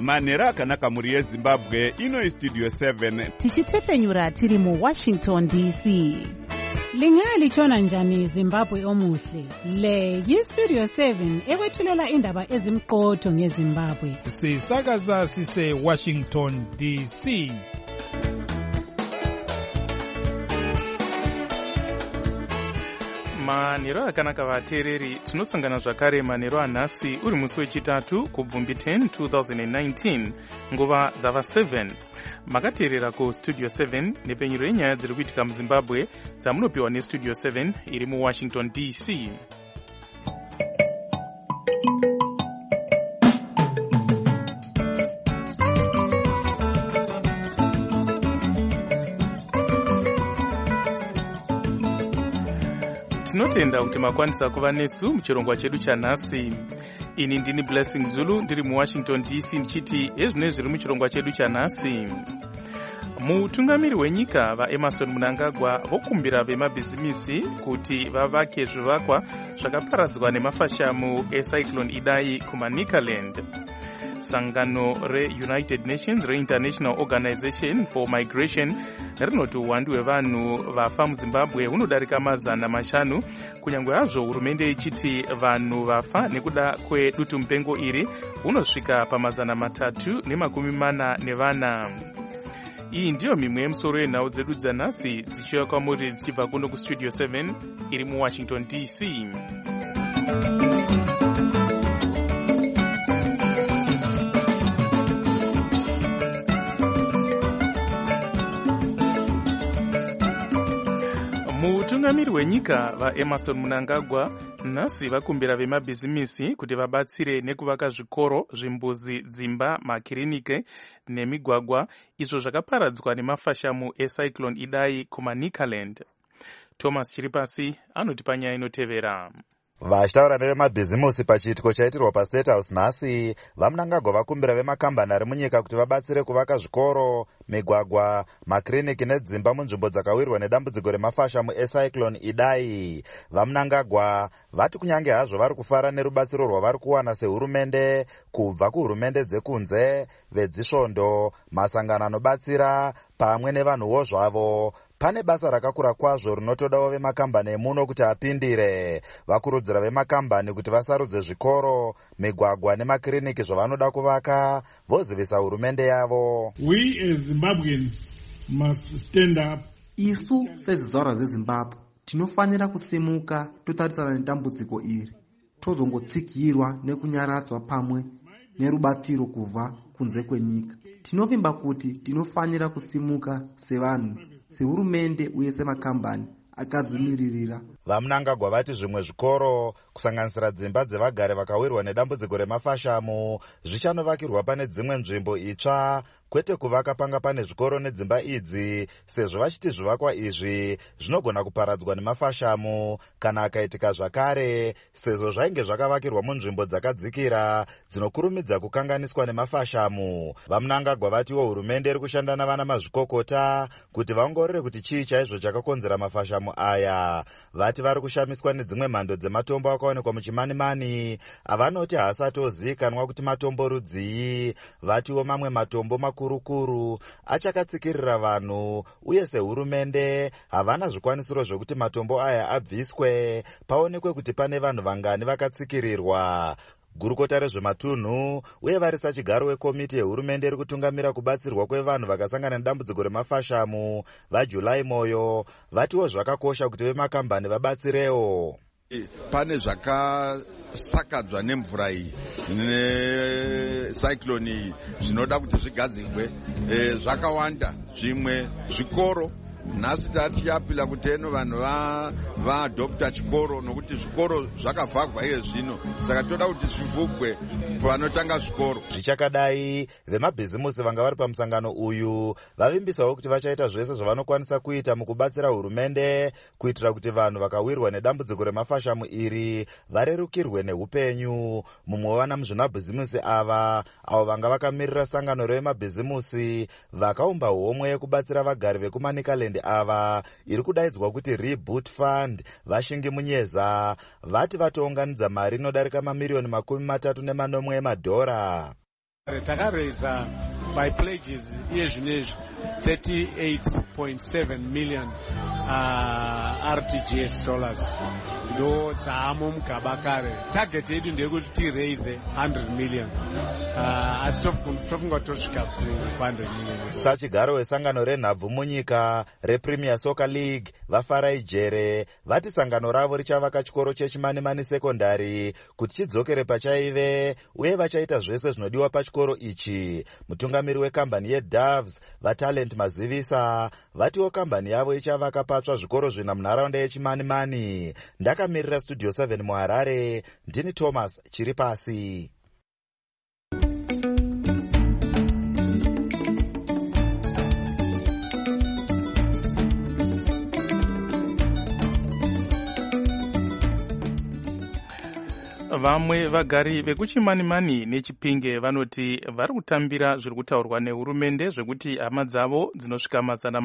manhero akanaka mhuri yezimbabwe. Ino Studio 7 tichitefenyura tiri muWashington DC. Lingalitshona njani Zimbabwe omuhle? Le yiStudio 7 ekwethulela indaba ezimqotho ngeZimbabwe. Sisakaza sise Washington DC. Manhero akanaka vateereri, tinosangana zvakare manhero anhasi uri musi wechitatu kubvumbi 10 2019 nguva dzava 7. Makateerera kuStudio 7 nepfenyuro yenyaya dziri kuitika muZimbabwe dzamunopiwa neStudio 7 iri muWashington DC. Tinotenda kuti makwanisa kuva nesu muchirongwa chedu chanhasi. Ini ndini Blessing Zulu ndiri muWashington DC ndichiti ezvine zviri muchirongwa chedu chanhasi. Mutungamiri wenyika vaEmerson Mnangagwa vokumbira vemabhizimisi kuti vavake zvivakwa zvakaparadzwa nemafashamu eCyclone Idai kuManicaland. Sangano re-United Nations re-International Organization for Migration rinoti uwandu hwevanhu vafa muZimbabwe hunodarika 500, kunyangwe hazvo hurumende ichiti vanhu vafa nekuda kwedutu mupengo iri hunosvika pa340. Iyi ndiyo mimwe yemusoro yenhau dzedu dzanhasi dzichiuya kwamuri dzichibva kuno kuStudio 7 iri muWashington DC. Mutungamiri wenyika vaEmerson Mnangagwa nhasi vakumbira vemabhizimisi kuti vabatsire nekuvaka zvikoro, zvimbuzi, dzimba, makiriniki nemigwagwa izvo zvakaparadzwa nemafashamu eCyclone Idai kuManicaland. Thomas Chiripasi anotipa nyaya inotevera. Vachitaura nevemabhizimusi pachiitiko chaitirwa paState House nhasi, vaMnangagwa vakumbira vemakambani ari munyika kuti vabatsire kuvaka zvikoro, migwagwa, makiriniki nedzimba munzvimbo dzakawirwa nedambudziko remafashamu eCyclone Idai. VaMnangagwa vati kunyange hazvo vari kufara nerubatsiro rwavari kuwana sehurumende kubva kuhurumende dzekunze, vedzisvondo, masangano anobatsira pamwe nevanhuwo zvavo, pane basa rakakura kwazvo rinotodawo vemakambani emuno kuti apindire. Vakurudzira vemakambani kuti vasarudze zvikoro, migwagwa nemakiriniki zvavanoda kuvaka, vozivisa hurumende yavo. We as Zimbabweans must stand up. Isu sezizvarwa zeZimbabwe tinofanira kusimuka totarisana nedambudziko iri, tozongotsikirwa nekunyaradzwa pamwe nerubatsiro kubva kunze kwenyika. Tinovimba kuti tinofanira kusimuka sevanhu, sehurumende uye semakambani akazvimiririra. VaMnangagwa vati zvimwe zvikoro, kusanganisira dzimba dzevagare vakawirwa nedambudziko remafashamu, zvichanovakirwa pane dzimwe nzvimbo itsva, kwete kuvaka panga pane zvikoro nedzimba idzi, sezvo vachiti zvivakwa izvi zvinogona kuparadzwa nemafashamu kana akaitika zvakare, sezvo zvainge zvakavakirwa munzvimbo dzakadzikira dzinokurumidza kukanganiswa nemafashamu. VaMnangagwa vatiwo hurumende iri kushanda navana mazvikokota kuti vaongorore kuti chii chaizvo chakakonzera mafashamu aya. Vati vari kushamiswa nedzimwe mhando dzematombo akaonekwa muchimanimani avanoti haasati ozivikanwa kuti matombo rudzii. Vatiwo mamwe matombo makurukuru achakatsikirira vanhu, uye sehurumende havana zvikwanisiro zvokuti matombo aya abviswe paonekwe kuti pane vanhu vangani vakatsikirirwa. Gurukota rezvematunhu uye varisa chigaro wekomiti yehurumende iri kutungamira kubatsirwa kwevanhu vakasangana nedambudziko remafashamu vaJulai Moyo vatiwo zvakakosha kuti vemakambani vabatsirewo. Pane zvakasakadzwa nemvura iyi necyclone iyi zvinoda kuti zvigadzirwe zvakawanda. Zvimwe zvikoro nhasi tatichapila kuti eno vanhu vaadopta chikoro nokuti zvikoro zvakavhagwa iye zvino, saka toda kuti zvivhugwe vanotanga zvikoro. Zvichakadai, vemabhizimusi vanga vari pamusangano uyu vavimbisawo kuti vachaita zvese zvavanokwanisa kuita mukubatsira hurumende kuitira kuti vanhu vakawirwa nedambudziko remafashamu iri varerukirwe neupenyu. Mumwe wevana muzvinabhizimusi ava avo vanga vakamirira sangano revemabhizimusi vakaumba homwe yekubatsira vagari vekuManicaland ava iri kudaidzwa kuti Reboot Fund, Vashingi Munyeza, vati vatounganidza mari inodarika mamiliyoni $30 emadhora. Takaraisa by pledges yezvinezvi 38.7 million RTGS dollars ndo dzaamo mugaba kare. Target yedu ndeyekuti tiraise 100 million asi tofunga tosvika ku100 million. Sachigaro wesangano renhabvu munyika rePremier Soccer League vafarai jere vati sangano ravo richavaka chikoro chechimanimani sekondari kuti chidzokere pachaive uye vachaita zvese zvinodiwa pachikoro ichi. Mutungamiri wekambani yeDoves vaTalent Mazivisa vatiwo kambani yavo ichavaka patsva zvikoro zvina munharaunda yechimanimani. Ndakamirira Studio 7 muHarare, ndini Thomas Chiripasi. Vamwe vagari vekuchimanimani neChipinge vanoti vari kutambira zviri kutaurwa nehurumende zvekuti hama dzavo dzinosvika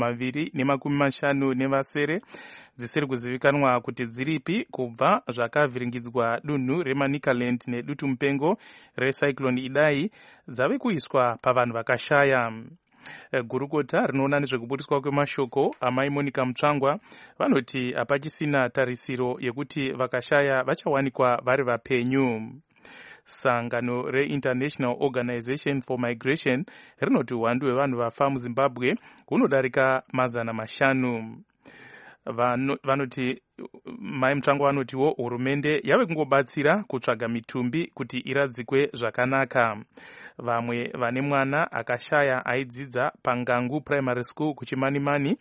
250 nevasere dzisiri kuzivikanwa kuti dziripi kubva zvakavhiringidzwa dunhu reManicaland nedutu mupengo reCyclone Idai dzave kuiswa pavanhu vakashaya. Gurukota rinoona nezvekubudiswa kwemashoko amai Monica Mutsvangwa vanoti hapachisina tarisiro yekuti vakashaya vachawanikwa vari vapenyu. Sangano reInternational Organization for Migration rinoti uwandu hwevanhu vafa muZimbabwe hunodarika 500. Vanoti mai Mutsvangwa vanotiwo hurumende yave kungobatsira kutsvaga mitumbi kuti iradzikwe zvakanaka. Vamwe vane mwana akashaya aidzidza paNgangu Primary School kuchimanimani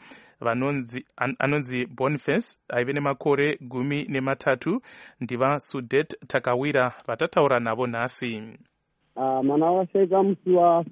anonzi Boniface aive nemakore 13 ndiva Sudet Takawira vatataura navo nhasi. Mwana washaika musi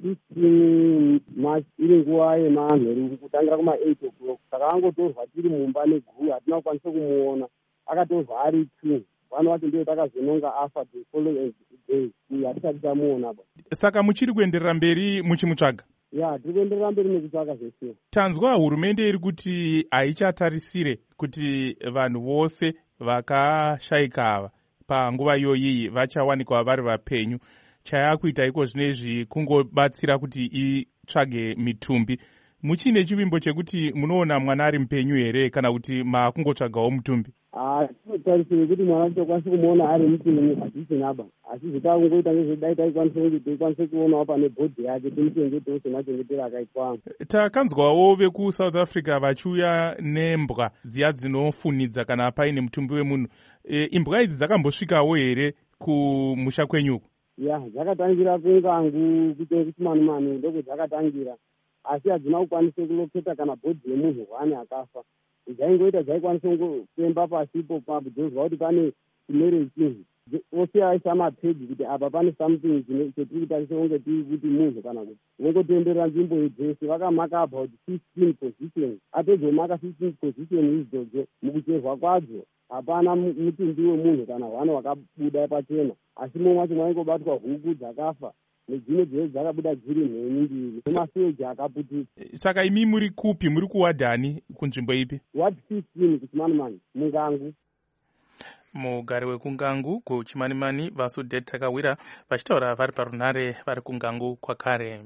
wa15 March iri nguva yemanheru kutangira kuma8 o'clock. Saka angotorwa tiri mumba neguru hatina kukwanisa kumuona. Akatorwa ari 2. Vanhu vacho ndiyo takazononga afa the following day. Hatisati tamuona. Saka muchiri kuenderera mberi muchimutsvaga? Ya, tiri kuenderera mberi nekutsvaga zvese. Tanzwa hurumende iri kuti haichatarisire kuti vanhu vose vakashayika ava panguva iyoyi vachawanikwa vari vapenyu. Chayakuita iko zvinezvi kungobatsira kuti itsvage mitumbi. Muchine chivimbo chekuti munoona mwana ari mupenyu here kana kuti makungotsvagawo mutumbi? Tinotarisira kuti mwana tokwanisa kumuona ari mupenyu hatisinaba. Asi zvitakungoita ngezvedai taikwanisa kuonawo pane bhodhi yake timuchengetewo semachengetero akaitwa. Takanzwawo vekuSouth Africa vachiuya nembwa dziya dzinofunidza kana paine mutumbi wemunhu. Imbwa idzi dzakambosvikawo here kumusha kwenyuko? Ya, dzakatangira kuNgangu kuchimanimani ndoko dzakatangira. Asi hadzina kukwanisa kuloketa kana bhodhi yemunhu wani akafa. Dzaingoita dzaikwanisa kufemba pasipo pabudozwa kuti pane chimere chinhu. Ose aisa mapegi kuti apa pane something chetiri kutarisa kunge tiri kuti munhu kana kuti vongotenderera nzvimbo yedzese vakamaka about 15 positions. Atozomaka 15 position idzodzo mukucherwa kwadzo hapana mutumbi wemunhu kana hwana wakabuda pachena. Asi mumwe wacho mwaingobatwa huku dzakafa nedzimwe dzese dzakabuda dziri mhenyu mbiri nemaseji akaputika. Saka imi muri kupi? Muri kuwadhani kunzvimbo ipi? Ward 15 kuchimanimani muNgangu. Mugari wekungangu kuchimanimani vaSudet Takawira vachitaura vari parunhare vari kungangu kwakare.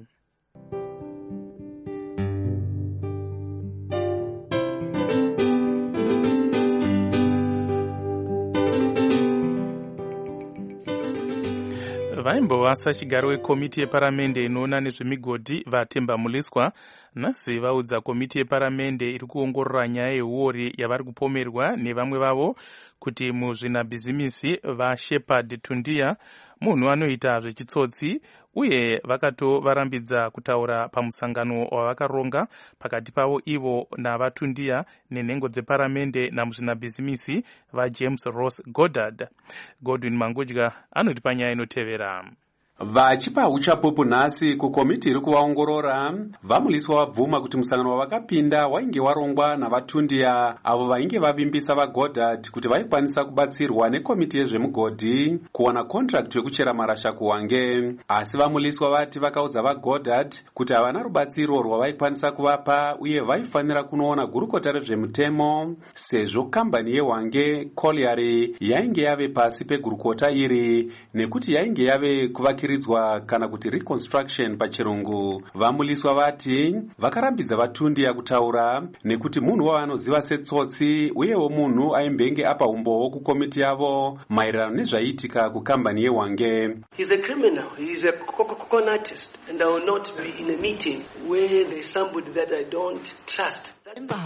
Vaimbovasa chigaro wekomiti yeparamende inoona nezvemigodhi vaTemba Muliswa nhasi vaudza komiti yeparamende iri kuongorora nyaya yeuori yavari kupomerwa nevamwe vavo kuti muzvinabhizimisi vaShepard Tundia munhu anoita zvechitsotsi uye vakatovarambidza kutaura pamusangano wavakaronga pakati pavo ivo navaTundia nenhengo dzeparamende namuzvinabhizimisi vaJames Ross Goddard. Godwin Mangudya anoti panyaya inotevera. Vachipa uchapupu nhasi kukomiti iri kuvaongorora, vaMuliswa vabvuma kuti musangano wavakapinda wainge warongwa navaTundia avo vainge vavimbisa vaGoddard kuti vaikwanisa kubatsirwa nekomiti yezvemugodhi kuwana contract yekuchera marasha kuwange. Asi vaMuliswa vati vakaudza vaGoddard kuti havana rubatsiro rwavaikwanisa kuvapa uye vaifanira kunoona gurukota rezvemutemo sezvo kambani yewange Colliery yainge yave pasi pegurukota iri nekuti yainge yave kuvakira kudaridzwa kana kuti reconstruction pachirungu. Vamuliswa vati vakarambidza vatundia kutaura nekuti munhu wavanoziva setsotsi uyewo munhu aimbenge apa umbowo kukomiti yavo maererano nezvaiitika kukambani yeHwange. He's a criminal. He's a con artist, and I will not be in a meeting where there's somebody that I don't trust.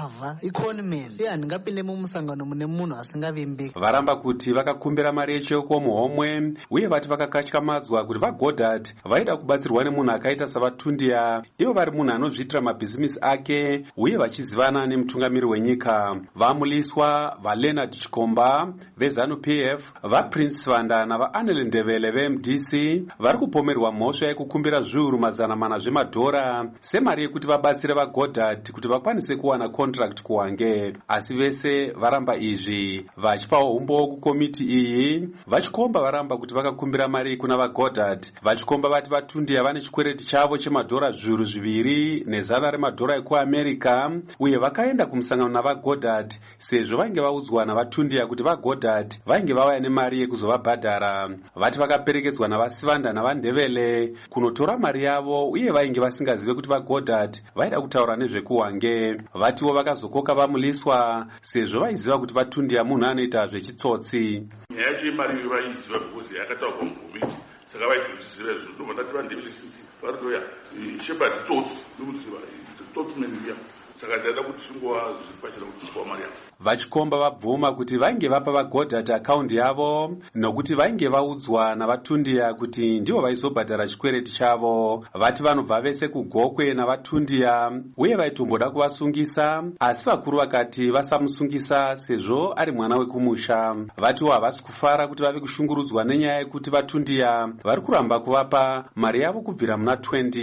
Varamba kuti vakakumbira mari yecheko muhomwe uye vati vakakatyamadzwa kuti vaGoddard vaida kubatsirwa nemunhu akaita savatundia, ivo vari munhu anozviitira mabhizimisi ake uye vachizivana nemutungamiri wenyika. Vamuliswa vaLeonard Chikomba veZANU-PF, vaPrince Vanda navaAnele Ndebele veMDC vari kupomerwa mhosva yekukumbira zviuru mazana mana zvemadhora semari yekuti vabatsire vaGoddard kuti vakwanise kuwana contract kuHwange. Asi vese varamba izvi vachipawo umbo kukomiti iyi. Vachikomba varamba kuti vakakumbira mari kuna vaGoddard. Vachikomba vati vatundia vane chikwereti chavo chemadhora zviuru zviviri nezana remadhora ekuAmerica uye vakaenda kumusangano navaGoddard sezvo vainge vaudzwa navatundia kuti vaGoddard vainge vauya nemari yekuzovabhadhara. Vati vakaperekedzwa navaSivanda navaNdebele kunotora mari yavo uye vainge vasingazive kuti vaGoddard vaida kutaura nezvekuHwange. Vatiwo vakazokoka vamuliswa sezvo vaiziva kuti vatundia munhu anoita zvechitsotsi. Nyaya yacho imari vaiziva because yakataurwa mukomiti, saka vaitozviziva izvo. Ndovandati vaNdebele varitoya Shepherd Tots ndokuziva Totmania, saka ndaida kuti zvingova zviri pachena kuti zvingova mari yavo. Vachikomba vabvuma kuti vainge vapa vaGoddard akaundi yavo nokuti vainge vaudzwa navatundia kuti ndivo vaizobhadhara chikwereti chavo. Vati vanobva vese kugokwe navatundia uye vaitomboda kuvasungisa, asi vakuru vakati vasamusungisa sezvo ari mwana wekumusha. Vatiwo havasi kufara kuti vave kushungurudzwa nenyaya yekuti vatundia vari kuramba kuvapa mari yavo kubvira muna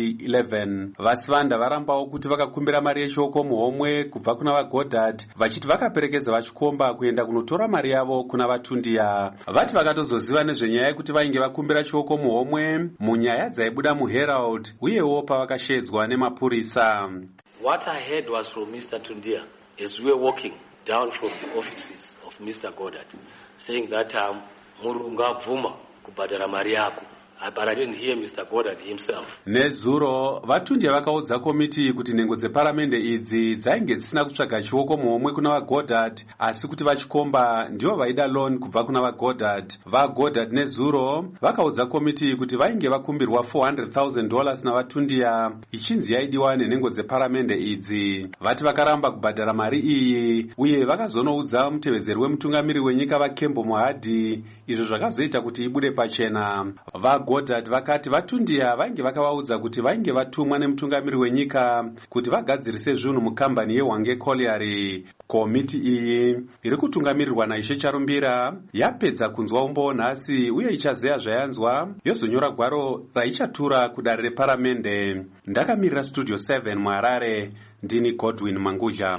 2011. VaSivanda varambawo kuti vakakumbira mari yeshoko muhomwe kubva kuna vaGoddard vachiti vakaperekedza vachikomba kuenda kunotora mari yavo kuna vatundia. Vati vakatozoziva nezvenyaya yekuti vainge vakumbira choko muhomwe munyaya dzaibuda muHerald uyewo pavakashedzwa nemapurisa. What I heard was from Mr. Tundia as we were walking down from the offices of Mr. Goddard saying that Murunga Bvuma kubhadhara mari yako. But I didn't hear Mr. Goddard himself. Nezuro vatundia vakaudza komiti kuti nhengo dzeparamende idzi dzainge dzisina kutsvaga chioko muhomwe kuna vaGoddard asi kuti vachikomba ndivo vaida loan kubva kuna vaGoddard. VaGoddard nezuro vakaudza komiti kuti vainge vakumbirwa $400,000 navatundia ichinzi yaidiwa nenhengo dzeparamende idzi. Vati vakaramba kubhadhara mari iyi uye vakazonoudza mutevedzeri wemutungamiri wenyika vaKembo Mohadi, izvo zvakazoita kuti ibude pachena. VaGoddard vakati vatundia vainge vakavaudza kuti vainge vatumwa nemutungamiri wenyika kuti vagadzirise zvinhu mukambani yeHwange Colliery. Komiti iyi iri kutungamirirwa naIshe Charumbira yapedza kunzwa umbo nhasi uye ichazeya zvayanzwa yozonyora gwaro raichatura kudare reparamende. Ndakamirira Studio 7 muHarare, ndini Godwin Manguja.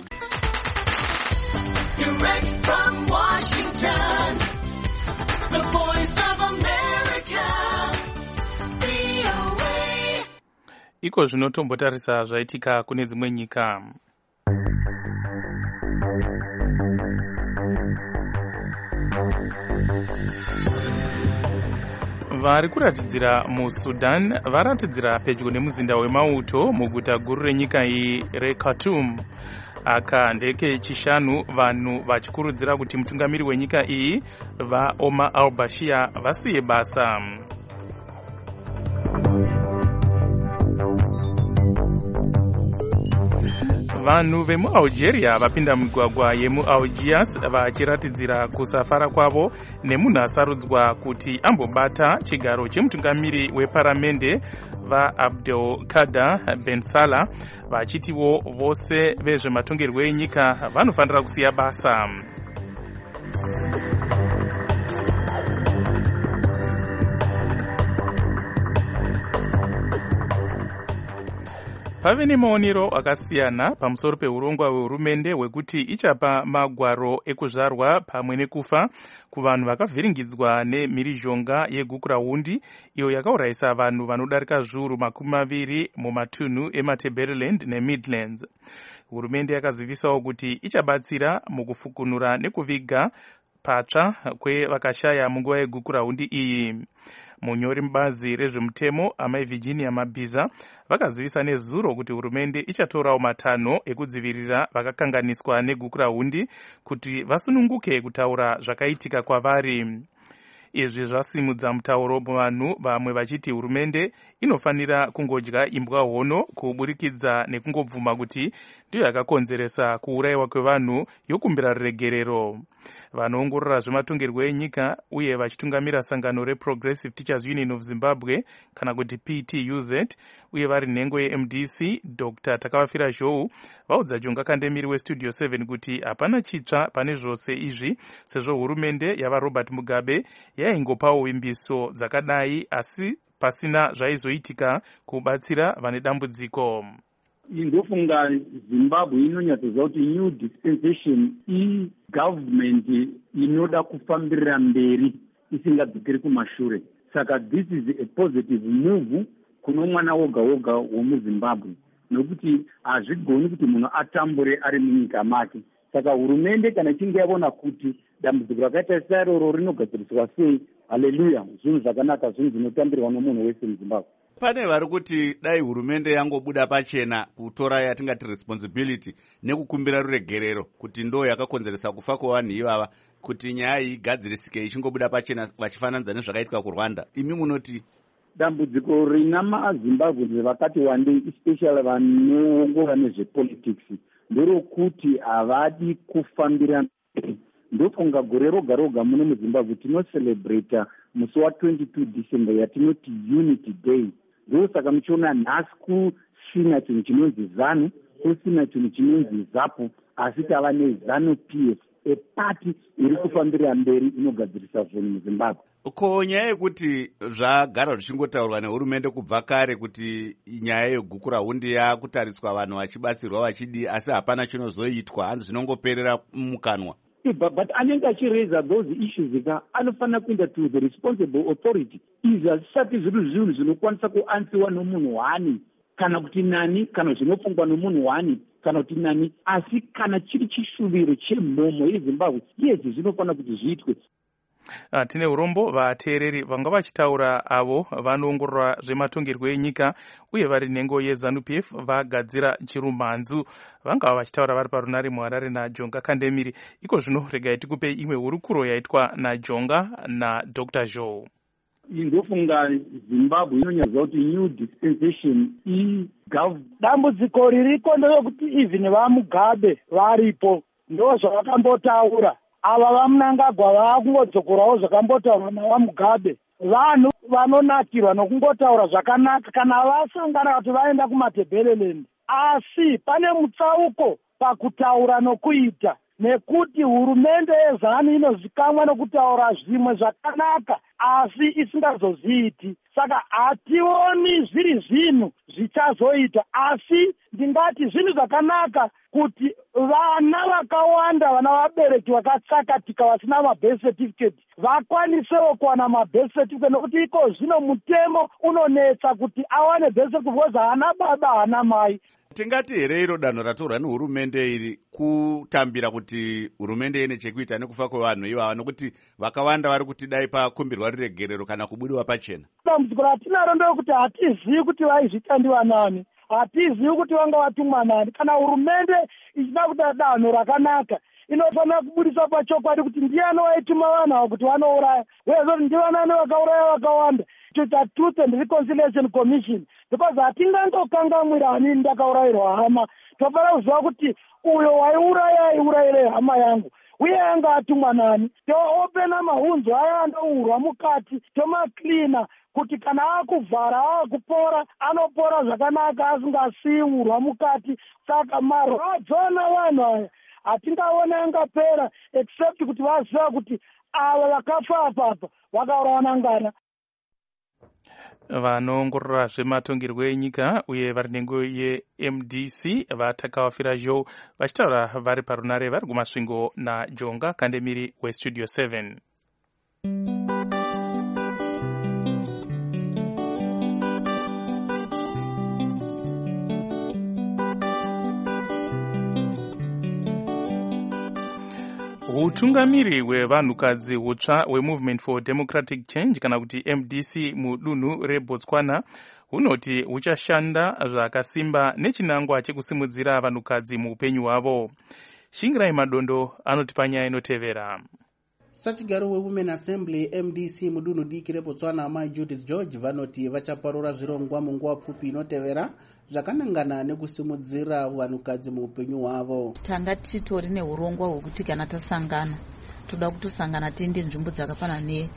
Direct from Washington, the voice of America, VOA. Iko zvinotombotarisa zvaitika kune dzimwe nyika. Vari kuratidzira muSudan varatidzira pedyo nemuzinda wemauto muguta guru renyika iyi reKhartoum. Aka ndeke chishanu vanhu vachikurudzira kuti mutungamiri wenyika iyi vaOmar al-Bashir vasiye basa. Vanhu vemuAlgeria vapinda migwagwa yemuAlgiers vachiratidzira kusafara kwavo nemunhu asarudzwa kuti ambobata chigaro chemutungamiri weparamende vaAbdelkader Ben Salah, vachitiwo vose vezvematongerwo enyika vanofanira kusiya basa. Pave nemaonero akasiyana pamusoro peurongwa hwehurumende hwekuti ichapa magwaro ekuzvarwa pamwe nekufa kuvanhu vakavhiringidzwa nemhirizhonga yegukurahundi iyo yakaurayisa vanhu vanodarika zviuru 20 mumatunhu emaTebeleland neMidlands. Hurumende yakazivisawo kuti ichabatsira mukufukunura nekuviga patsva kwevakashaya munguva yegukurahundi iyi. munyori mubazi rezvemutemo amai Virginia Mabhiza vakazivisa nezuro kuti hurumende ichatorawo matanho ekudzivirira vakakanganiswa neguku rahundi kuti vasununguke kutaura zvakaitika kwavari. Izvi zvasimudza mutauro muvanhu vamwe vachiti hurumende inofanira kungodya imbwa hono kuburikidza nekungobvuma kuti ndiyo yakakonzeresa kuurayiwa kwevanhu yokumbira regerero. Vanoongorora zvematongerwo enyika uye vachitungamira sangano reProgressive Teachers Union of Zimbabwe kana kuti PTUZ uye vari nhengo yeMDC Dr. Takavafira Zhou vaudza Jonga Kandemiri weStudio 7 kuti hapana chitsva pane zvose izvi sezvo hurumende yava Robert Mugabe yaingopawo vimbiso dzakadai asi pasina zvaizoitika kubatsira vane dambudziko. Ndofunga Zimbabwe inonyatsoziva kuti new dispensation government inoda kufambirira mberi isingadzokeri kumashure. Saka this is a positive move kuno mwana woga woga womuZimbabwe nokuti hazvigoni kuti munhu atambure ari munyika make. Saka hurumende kana ichinge yavona kuti dambudziko rakaita saroro rinogadziriswa sei, haleluya, zvinhu zvakanaka, zvinhu zvinotambirwa nomunhu wese muZimbabwe. Pane vari kuti dai hurumende yangobuda pachena kutora yatingati responsibility nekukumbira ruregerero kuti ndo yakakonzeresa kufa kwevanhu ivava kuti nyaya iyi igadzirisike ichingobuda pachena vachifananidza nezvakaitika kuRwanda. Imi munoti dambudziko rina maZimbabwe vakati wandei especially vanoongora nezvepolitics nderokuti havadi kufambira. Ndofunga gore roga roga muno muZimbabwe tinocelebrata musi wa22 December yatinoti Unity Day. Ndosaka muchiona nhasi kusina chinhu chinonzi ZANU, kusina chinhu chinonzi ZAPU, asi tava neZANU PF, epati iri kufambira mberi inogadzirisa zvinhu muZimbabwe. Ko nyaya yekuti zvagara zvichingotaurwa nehurumende kubva kare kuti nyaya yeguku rahundi yakutariswa vanhu vachibatsirwa vachidi asi hapana chinozoitwa, hanzi zvinongoperera mukanwa. But anenge achiraise those issues anofanira kuenda to the responsible authority. Izvi hazvisati zviri zvinhu zvinokwanisa kuansiwa nomunhu wani kana kuti nani, kana zvinofungwa nomunhu wani kana kuti nani, asi kana chiri chishuviro chemhomo yeZimbabwe izvi zvinofanira kuti zviitwe. Tine urombo vateereri vanga vachitaura avo vanoongorora zvematongerwo enyika uye vari nhengo yeZANU-PF vagadzira chirumhanzu vanga vachitaura vari parunare muHarare naJonga Kandemiri. Iko zvino regai tikupe imwe hurukuro yaitwa naJonga naDr. Zhou. Ndofunga Zimbabwe inonyatsoziva kuti new dispensation dambudziko ririko nderekuti even vaMugabe varipo ndo zvavakambotaura. Ava vaMnangagwa vakungodzokorawo zvakambotaurwa navaMugabe. Vanhu vanonakirwa nokungotaura zvakanaka kana vasangana kuti vaenda kumatebheleland. Asi pane mutsauko pakutaura nokuita nekuti hurumende yeZANU inozikamwa nokutaura zvimwe zvakanaka asi isingazoziiti. Saka hationi zviri zvinhu zvichazoita, asi ndingati zvinhu zvakanaka kuti vana vakawanda, vana vabereki vakatsakatika vasina mabirth certificate vakwanisewo kuwana mabirth certificate nokuti iko zvino mutemo unonetsa kuti awane birth certificate because haana baba haana mai. Tingati here iro danho ratorwa nehurumende iri kutambira kuti hurumende ine chekuita nekufa kwevanhu ivava nokuti vakawanda vari kuti dai pakumbirwa ruregerero kana kubudiwa pachena. Dambudziko ratinaro nderekuti hatizivi kuti vaizviita ndivanani, hatizivi kuti vanga vatumwa nani. Kana hurumende ichida kuda danho rakanaka inofanira kubudisa pachokwadi kuti ndiani waituma vanhu ava kuti vanouraya wezoti ndivanani vakauraya vakawanda. Kuita Truth and Reconciliation Commission because hatingangokangamwira hanini ndakaurayirwa hama. Tofanira kuziva kuti uyo waiuraya aiurayire hama yangu uye anga atumwa nani. Toopena mahunzo aya andourwa mukati tomaklina kuti kana akuvhara akupora anopora zvakanaka asingasiyi urwa mukati. Saka marwadzo navanhu aya hatingaona angapera except kuti vaziva kuti ava vakafa apapa vakaurawa nangana. Vanoongorora zvematongerwo enyika uye vari nhengo yeMDC vaTakavafira Zhou vachitaura vari parunare vari kumasvingo naJonga Kandemiri weStudio 7. utungamiri hwevanhukadzi hutsva hwemovement for democratic change kana kuti MDC mudunhu reBotswana hunoti huchashanda zvakasimba nechinangwa chekusimudzira vanhukadzi muupenyu hwavo. Shingirai Madondo anoti panyaya inotevera. Sachigaro weWomen Assembly MDC mudunhu diki reBotswana amai Judith George vanoti vachaparura zvirongwa munguva pfupi inotevera zvakanangana nekusimudzira vanhukadzi muupenyu hwavo. Tanga titori neurongwa hwekuti kana tasangana toda kutosangana tiende nzvimbo dzakafanana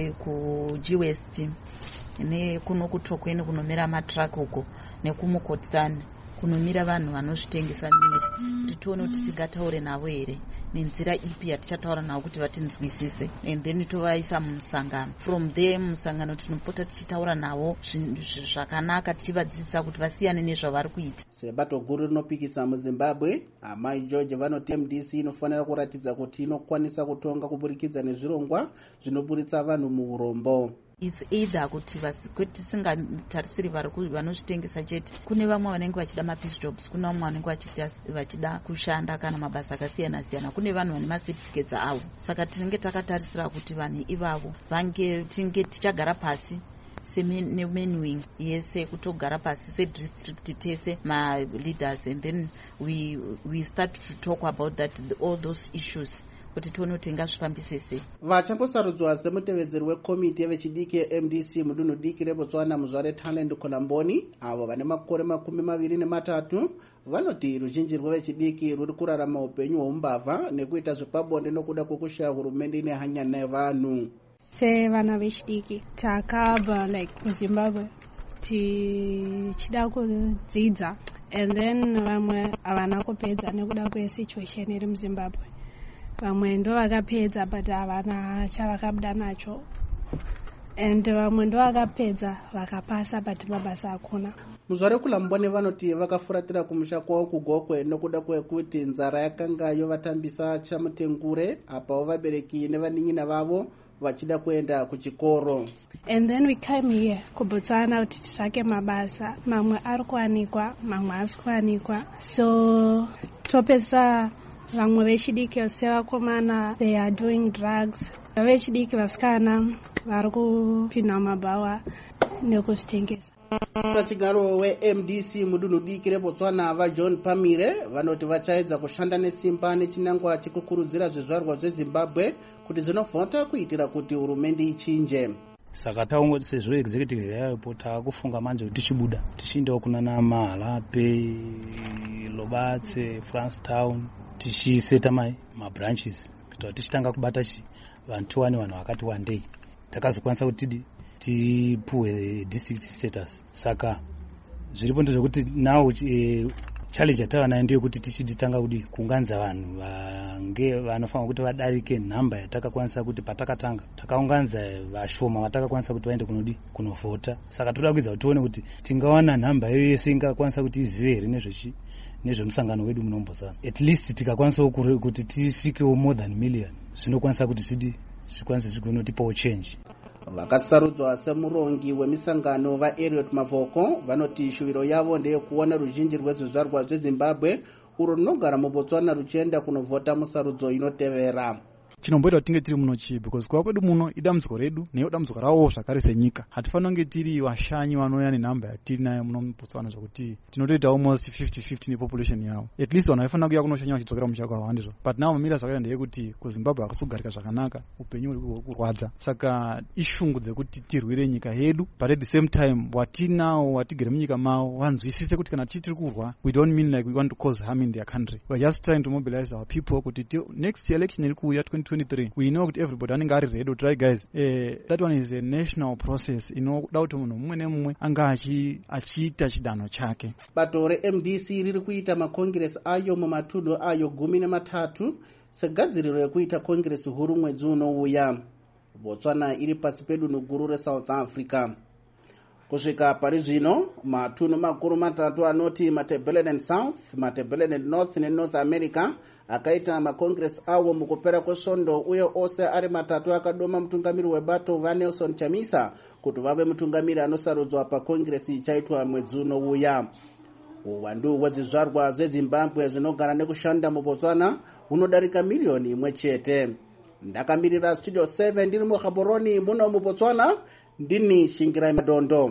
kuGwest nekuno kuTokweni kunomira matraki uko nekumukotani kunomira vanhu vanozvitengesa miri kuti tione kuti tingataure navo here nenzira ipi yatichataura navo kuti vatinzwisise, and then tovaisa mumusangano. From there mumusangano tinopota tichitaura navo zvakanaka tichivadzidzisa kuti vasiyane nezvavari kuita. Sebato guru rinopikisa muZimbabwe, amai George vanoti MDC inofanira kuratidza kuti inokwanisa kutonga kuburikidza nezvirongwa zvinoburitsa vanhu muurombo. It's either kuti tisingatarisiri vanozvitengesa chete. Kune vamwe vanenge vachida mapeace jobs, kune vamwe vanenge vachida kushanda kana mabasa akasiyana siyana, kune vanhu vane macertificates avo. Saka tinenge takatarisira kuti vanhu ivavo tinge tichagara pasi semain wing yese kutogara pasi sedistrict tese ma-leaders, and then we start to talk about all those issues kuti tione kuti ngazvifambise sei. Vachangosarudzwa semutevedzeri wekomiti yevechidiki MDC mudunhu diki reBotswana muzvare Talent Kolamboni, avo vane makore 23 vanoti ruzhinji rwevechidiki ruri kurarama upenyu hweumbavha nekuita zvepabonde nokuda kwekushaya hurumende ine hanya nevanhu. Sevana vechidiki takabva kuZimbabwe tichida kudzidza, and then vamwe havana kupedza nekuda kwesituation iri muZimbabwe. Vamwe ndo vakapedza but havana chavakabuda nacho, and vamwe ndo vakapedza vakapasa but mabasa akuna. Muzvare Kulamboni vanoti vakafuratira kumusha kwavo kuGokwe nokuda kwekuti nzara yakanga yovatambisa chamutengure apawo vabereki nevanin'ina vavo vachida kuenda kuchikoro. And then we came here kuBotswana kuti titsvake mabasa, mamwe ari kuwanikwa mamwe asi kuwanikwa, so topedzera vamwe vechidiki sevakomana they are doing drugs, vechidiki vasikana vari kupinda mabhawa nekuzvitengesa. Sachigaro weMDC mudunhu diki reBotswana vaJohn Pamire vanoti vachaedza kushanda nesimba nechinangwa chekukurudzira zvizvarwa zveZimbabwe kuti zvinovhota kuitira kuti hurumende ichinje. Saka taungoti sezvo executive yapo taakufunga manje kuti tichibuda tichiendawo kunana Mahalape, Lobatse, Francetown tichiseta mabranches kuti tichitanga kubata vanhu 2 vanhu vakati wandei takazokwanisa kuti tipuwe district status. Saka zviripo ndezvekuti now challenge yatava nayo ndeyekuti tichitanga kuti kuunganidza vanhu vanofanira kuti vadarike nhamba yatakakwanisa kuti patakatanga takaunganidza vashoma vatakakwanisa kuti vaende kunovhota. Saka toda kuedza kuti tione kuti tingawana nhamba iyo yese ingakwanisa kuti izive here nezvemusangano wedu muno muBotswana. At least tikakwanisawo kuti tisvikewo more than million zvinokwanisa kuti zvikwanise zvinotipawo change. Vakasarudzwa semurongi wemisangano vaEriot Mavoko vanoti shuviro yavo ndeyekuona ruzhinji rwezvizvarwa zveZimbabwe urwo runogara muBotswana ruchienda kunovhota musarudzo inotevera. Chinomboita kuti tinge tiri muno chii, because kuva kwedu muno idambudziko redu neyo dambudziko ravo zvakare senyika. Hatifanira kunge tiri vashanyi vanouya nenhamba yatiri nayo muno muBotswana zvokuti tinotoita almost 50-50 nepopulation yavo. At least vanhu vaifanira kuuya kunoshanya vachidzokera mumusha kwavo handizvo. But now mamira zvakaita ndeyekuti kuZimbabwe hakusi kugarika zvakanaka, upenyu huri kurwadza. Saka ishungu dzekuti tirwire nyika yedu, but at the same time watinawo watigere munyika mavo vanzwisise kuti kana tiri kurwa we don't mean like we want to cause harm in their country. We are just trying to mobilize our people kuti next election iri kuuya 2023 we know that everybody anenge ari ready to try guys. That one is a national process inoda kuti munhu mumwe nemumwe anga achiita chidanho chake. Bato reMDC riri kuita makongresi ayo mumatunhu ayo 13 segadziriro yekuita kongresi huru mwedzi unouya. Botswana iri pasi pedunhu guru reSouth Africa. Kusvika pari zvino matunhu makuru 3 anoti Matabeleland South, Matabeleland North neNorth America akaita makongresi awo mukupera kwesvondo, uye ose ari 3 akadoma mutungamiri webato vaNelson Chamisa kuti vave mutungamiri anosarudzwa pakongresi ichaitwa mwedzi unouya. uwandu hwezvizvarwa zvezimbabwe zvinogara nekushanda mubotswana hunodarika 1 miliyoni chete. Ndakamirira studio 7 ndiri muGaborone muno mubotswana, ndini Shingirai Madondo.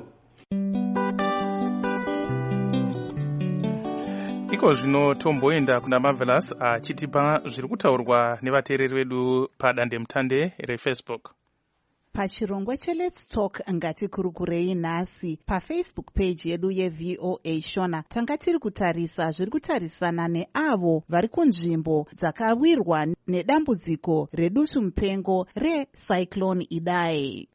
Iko zvino tomboenda kuna Marvelous achitipa zviri kutaurwa nevateereri vedu padandemutande reFacebook. Pachirongwa cheLet's Talk ngatikurukurei nhasi paFacebook page yedu yeVOA Shona tanga tiri kutarisa zviri kutarisana neavo vari kunzvimbo dzakawirwa nedambudziko redutu mupengo reCyclone Idai.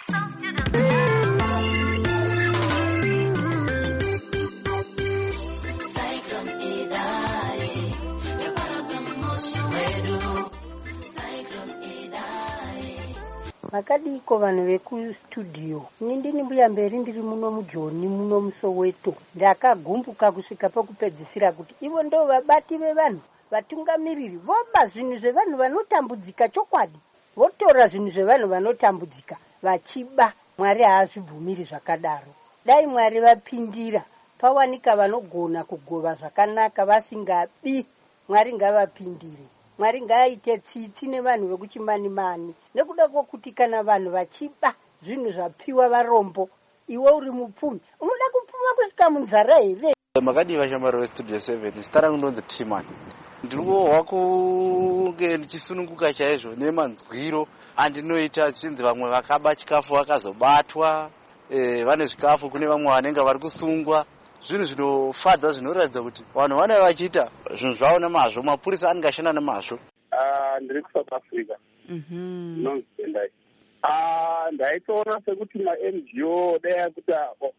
Makadiko vanhu vekustudio. Ndini mbuya mberi ndiri muno muJoni muno muSoweto. Ndakagumbuka kusvika pakupedzisira kuti ivo ndo vabati vevanhu, vatungamiriri voba zvinhu zvevanhu vanotambudzika chokwadi. Votora zvinhu zvevanhu vanotambudzika vachiba. Mwari haazvibvumiri zvakadaro. Dai Mwari vapindira pawanika vanogona kugova zvakanaka vasingabi. Mwari ngavapindire. Mwari ngaaite tsitsi nevanhu vekuchimani-mani. Nekuda kwokuti kana vanhu vachiba zvinhu zvapiwa varombo, iwe uri mupfumi, unoda kupfuma kusvika munzara here? Makadiva shamwari westudio 7 sita rangu ndonzi Timan. Ndiri kuhohwa kunge ndichisununguka chaizvo nemanzwiro andinoita zvinzi vamwe vakaba chikafu vakazobatwa, vane zvikafu kune vamwe vanenge vari kusungwa. Zvinhu zvinofadza zvinoratidza kuti vanhu vane vachiita zvinhu zvavo nemazvo, mapurisa anenge ashanda nemazvo. Ndiri kuSouth Africa. Nonzi Tendai. Ndaitoona sekuti ma-NGO dai kuti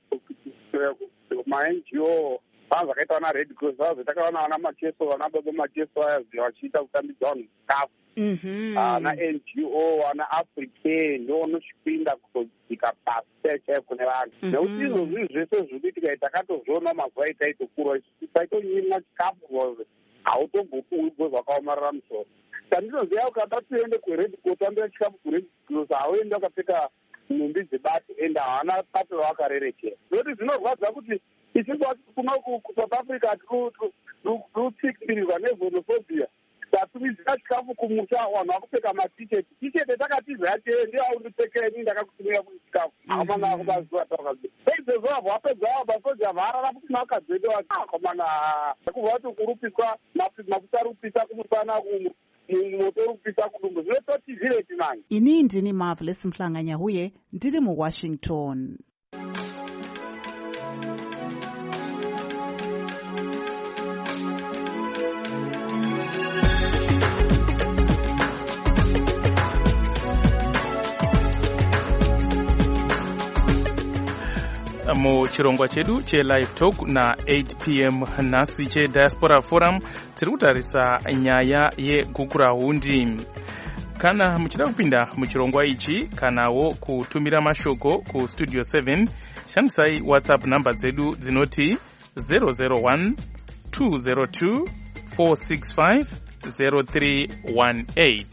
ma-NGO vanhu vakaita vana Red Cross vazo takaona vana Macheso, vana Baba Macheso aya vachiita kutambidza vanhu chikafu. Na NGO vana African ndo unochipinda kutodzika pasi chaipo kune vanhu. Nekuti izvo zvinhu zvese zvirikuitika takatozviona mazuva itaitokura taitonyimwa chikafu hautombopuwi bhozi vakaomarara musoro. Tandinoziva ukada tiende kuRed Cross tambira chikafu kuRed Cross hauenda ukapfeka nhumbi dzebati ende havana bati ravakarerekera. Nekuti zvinorwadza kuti isusu kuno kuSouth Africa tirutsikirirwa nexenophobia. Tatumidzira chikafu kumusha vanhu vakupfeka matisheti. Tisheti takatiza tee ndiye aundipfekera inini ndakakutumira kuchikafu. Hamana kubaziva takazi. Seizvezvo vapedza vasoja varara kuti vakadzedo vakomana. Kubva kuti kurupiswa mafuta rupisa kumusana moto rupisa kudumbu. Zvinototizire tinani. Ini ndini Marvelous Mhlanganya huye ndiri muWashington. Muchirongwa chedu cheLive Talk na 8 p.m. nhasi cheDiaspora Forum tiri kutarisa nyaya yegukurahundi. Kana muchida kupinda muchirongwa ichi kanawo kutumira mashoko ku Studio 7, shandisai WhatsApp namba dzedu dzinoti 001 202 465 0318.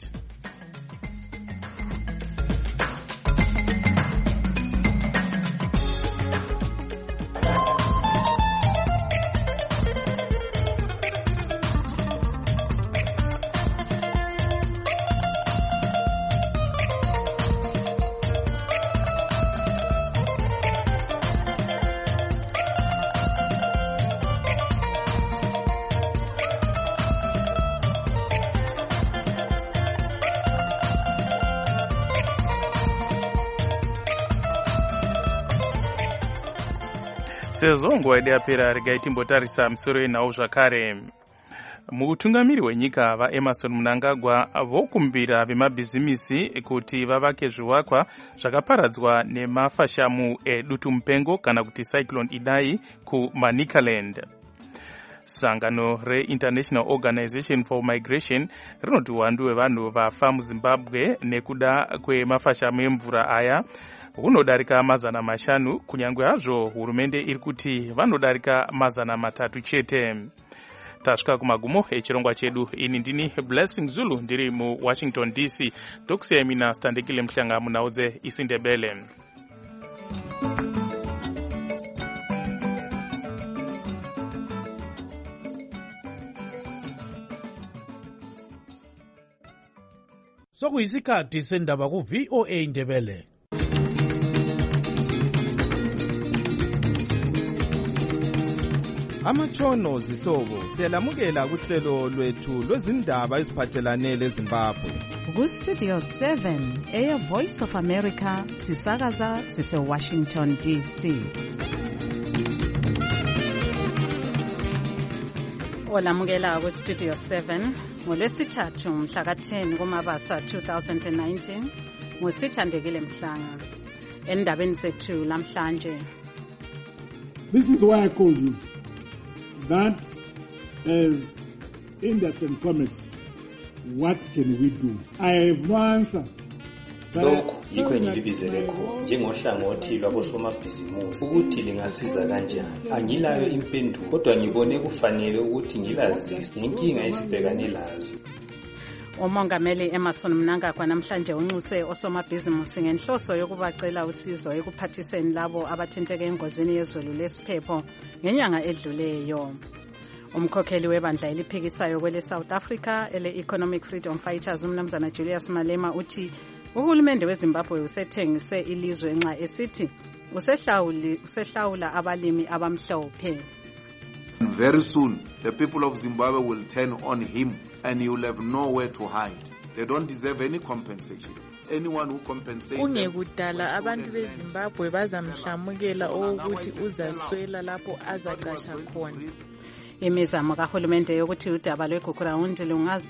Sezvo nguva yedu yapera regai timbotarisa misoro yenhau zvakare. Mutungamiri wenyika vaEmmerson Mnangagwa vokumbira vemabhizimisi kuti vavake zvivakwa zvakaparadzwa nemafashamu edutu mupengo kana kuti Cyclone Idai kuManicaland. Sangano reInternational Organization for Migration rinoti uwandu hwevanhu vafa muZimbabwe nekuda kwemafashamu emvura aya hunodarika 500, kunyangwe hazvo hurumende iri kuti vanodarika 300 chete. Tasvika kumagumo echirongwa chedu. Ini ndini Blessing Zulu ndiri muWashington DC. Tokusiyai mina Standekile Mhlanga munaudze isiNdebele. sokuyisikhathi sendaba ku-VOA Indebele. Amatshono zihlobo siyalamukela kuhlelo lwethu lwezindaba eziphathelane leZimbabwe. Ku-Studio 7 Air Voice of America sisakaza sise-Washington DC. Olamukela ku-Studio 7 ngolwesithathu mhla ka-10 kuMabasa 2019 ngusithandekile Mhlanga. Endabeni zethu lamhlanje. This is why I called you. That as Anderson promised, what can we do? I have no answer. Lokhu yikho engilibizele khona njengohlangothi lwabosomabhizimusi ukuthi lingasiza kanjani. Angilayo impendulo kodwa ngibone kufanele ukuthi ngilazise ngenkinga esibhekane lazo. Umongameli Emmerson Mnangagwa namhlanje unxuse osomabhizimusi ngenhloso yokubacela usizo ekuphathiseni labo abathinteke engozini yezulu lesiphepho ngenyanga edluleyo. Umkhokheli webandla eliphikisayo kwele South Africa ele-Economic Freedom Fighters umnumzana Julius Malema uthi uhulumende weZimbabwe usethengise ilizwe nxa esithi usehlawula abalimi abamhlophe. Very soon, the people of Zimbabwe will turn on him and he will have nowhere to hide. They don't deserve any compensation. Anyone who compensates kungekudala abantu beZimbabwe bazamhlamukela ukuthi uzaswela lapho azacasha khona. Imizamo kahulumende yokuthi udaba lweGugurawundi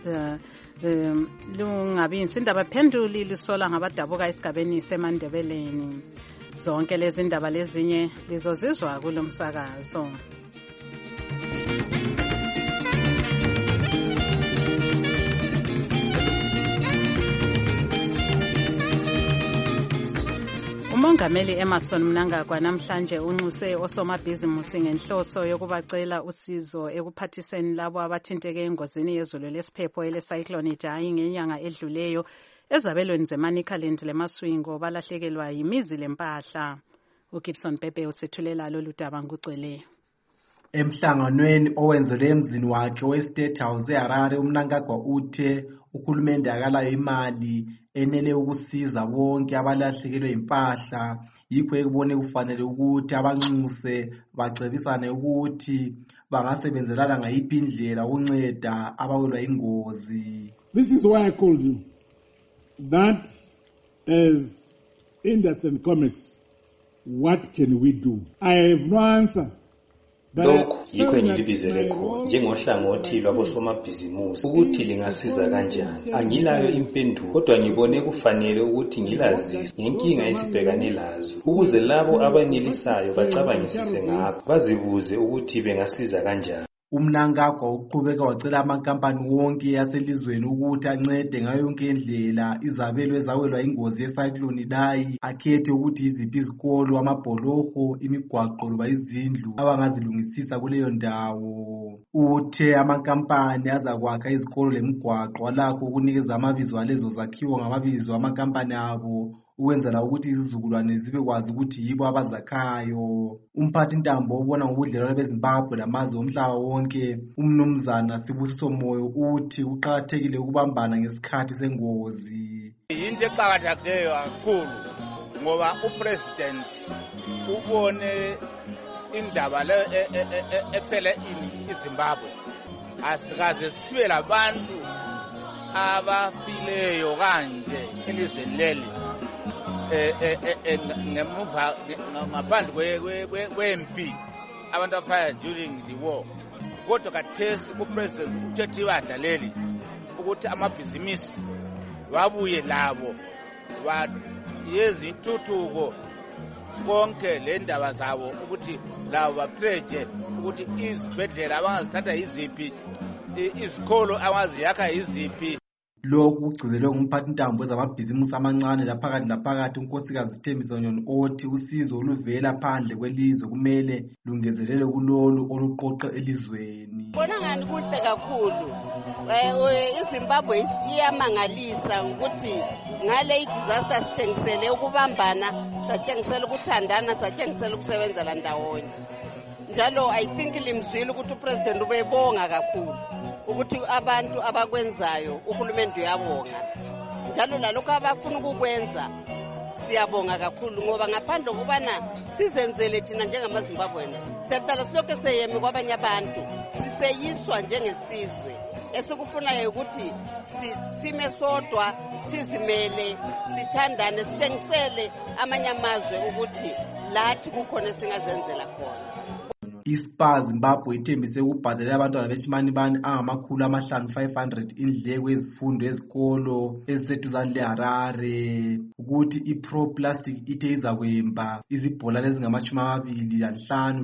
lungabi insindaba phenduli lisola ngabadabuka esigabeni seMandebeleni. Zonke lezi ndaba lezinye lizozizwa kulomsakazo. Umongameli Emmerson Mnangagwa namhlanje unxuse osomabhizimusi ngenhloso yokubacela usizo ekuphathiseni labo abathinteke engozini yezulu lesiphepho ele-Cyclone Idai ngenyanga edluleyo ezabelweni zeManicaland leMaswingo balahlekelwa yimizi lempahla. uGibson Pepe usethulela lolu daba ngugcwele. Emhlanganweni owenzelwe emzini wakhe we-State House eHarare uMnangagwa uthe uhulumende akalayo imali enele ukusiza bonke abalahlekelwe impahla, yikho ekubone kufanele ukuthi abanxuse bacebisane ukuthi bangasebenzelana ngayiphi indlela ukunceda abawelwa ingozi. This is why I called you. That as Anderson promised, what can we do? I have no answer. Lokhu yikho engilibizele khona njengohlangothi lwabosomabhizimusi ukuthi lingasiza kanjani. Angilayo impendulo kodwa ngibone kufanele ukuthi ngilazise ngenkinga esibhekane lazo ukuze labo abanelisayo bacabangisise ngakho bazibuze ukuthi bengasiza kanjani. uMnangagwa uqhubeka wacela amakampani wonke yaselizweni ukuthi ancede ngayo yonke indlela izabelo ezawelwa ingozi yecyclone Idai, akhethe ukuthi iziphi izikolo, amabholoho, imigwaqo loba izindlu abangazilungisisa kuleyo ndawo. Uthe amakampani azakwakha izikolo lemigwaqo alakho ukunikeza amabizo alezo zakhiwo ngamabizo amakampani abo ukwenzela ukuthi izizukulwane zibe kwazi ukuthi yibo abazakhayo. Umphathi intambo obona ngobudlelwano beZimbabwe lamazwe omhlaba wonke umnumzana Sibusiso Moyo uthi uqakathekile ukubambana ngesikhathi sengozi. Into eqakathekileyo kakhulu ngoba upresident ubone indaba le efele iZimbabwe, asikaze sibe labantu abafileyo kanje elizweni leli ngemuva ngaphandle kwempi abantu abafa during the war. Kodwa kathesi upresident uthethe ibandla leli ukuthi amabhizinisi wabuye labo yezintuthuko konke le ndaba zabo ukuthi labo bapledge ukuthi izibhedlela abangazithatha iziphi, izikolo abangaziyakha iziphi. Lokhu kugcizelwe ngumphathi intambo ezamabhizimusi amancane laphakathi unkosikazi Thembiso Nyoni othi usizo oluvela phandle kwelizwe kumele lungezelele kulolu oluqoqe elizweni. Bona ngani kuhle kakhulu. iZimbabwe iyamangalisa ukuthi ngale disaster sithengisele ukubambana, sathengisela ukuthandana, sathengisela ukusebenzela ndawonye. Njalo I think limzwile ukuthi upresident ubebonga kakhulu ukuthi abantu abakwenzayo uhulumende uyabonga. njalo lalokho abafuna ukukwenza siyabonga kakhulu ngoba ngaphandle kokubana sizenzele thina njengamaZimbabweans siyahlala silokhu seyemi kwabanye abantu siseyiswa njengesizwe esikufunayo ukuthi sime sodwa sizimele sithandane sitshengisele amanye amazwe ukuthi lathi kukhona singazenzela khona. iSPA Zimbabwe ithembise ukubhadalela abantwana beChimanimani angama500 indleko ezifundo ezikolo eziseduzane leHarare ukuthi iPro-Plastic ithe izakwemba izibholane ezingama25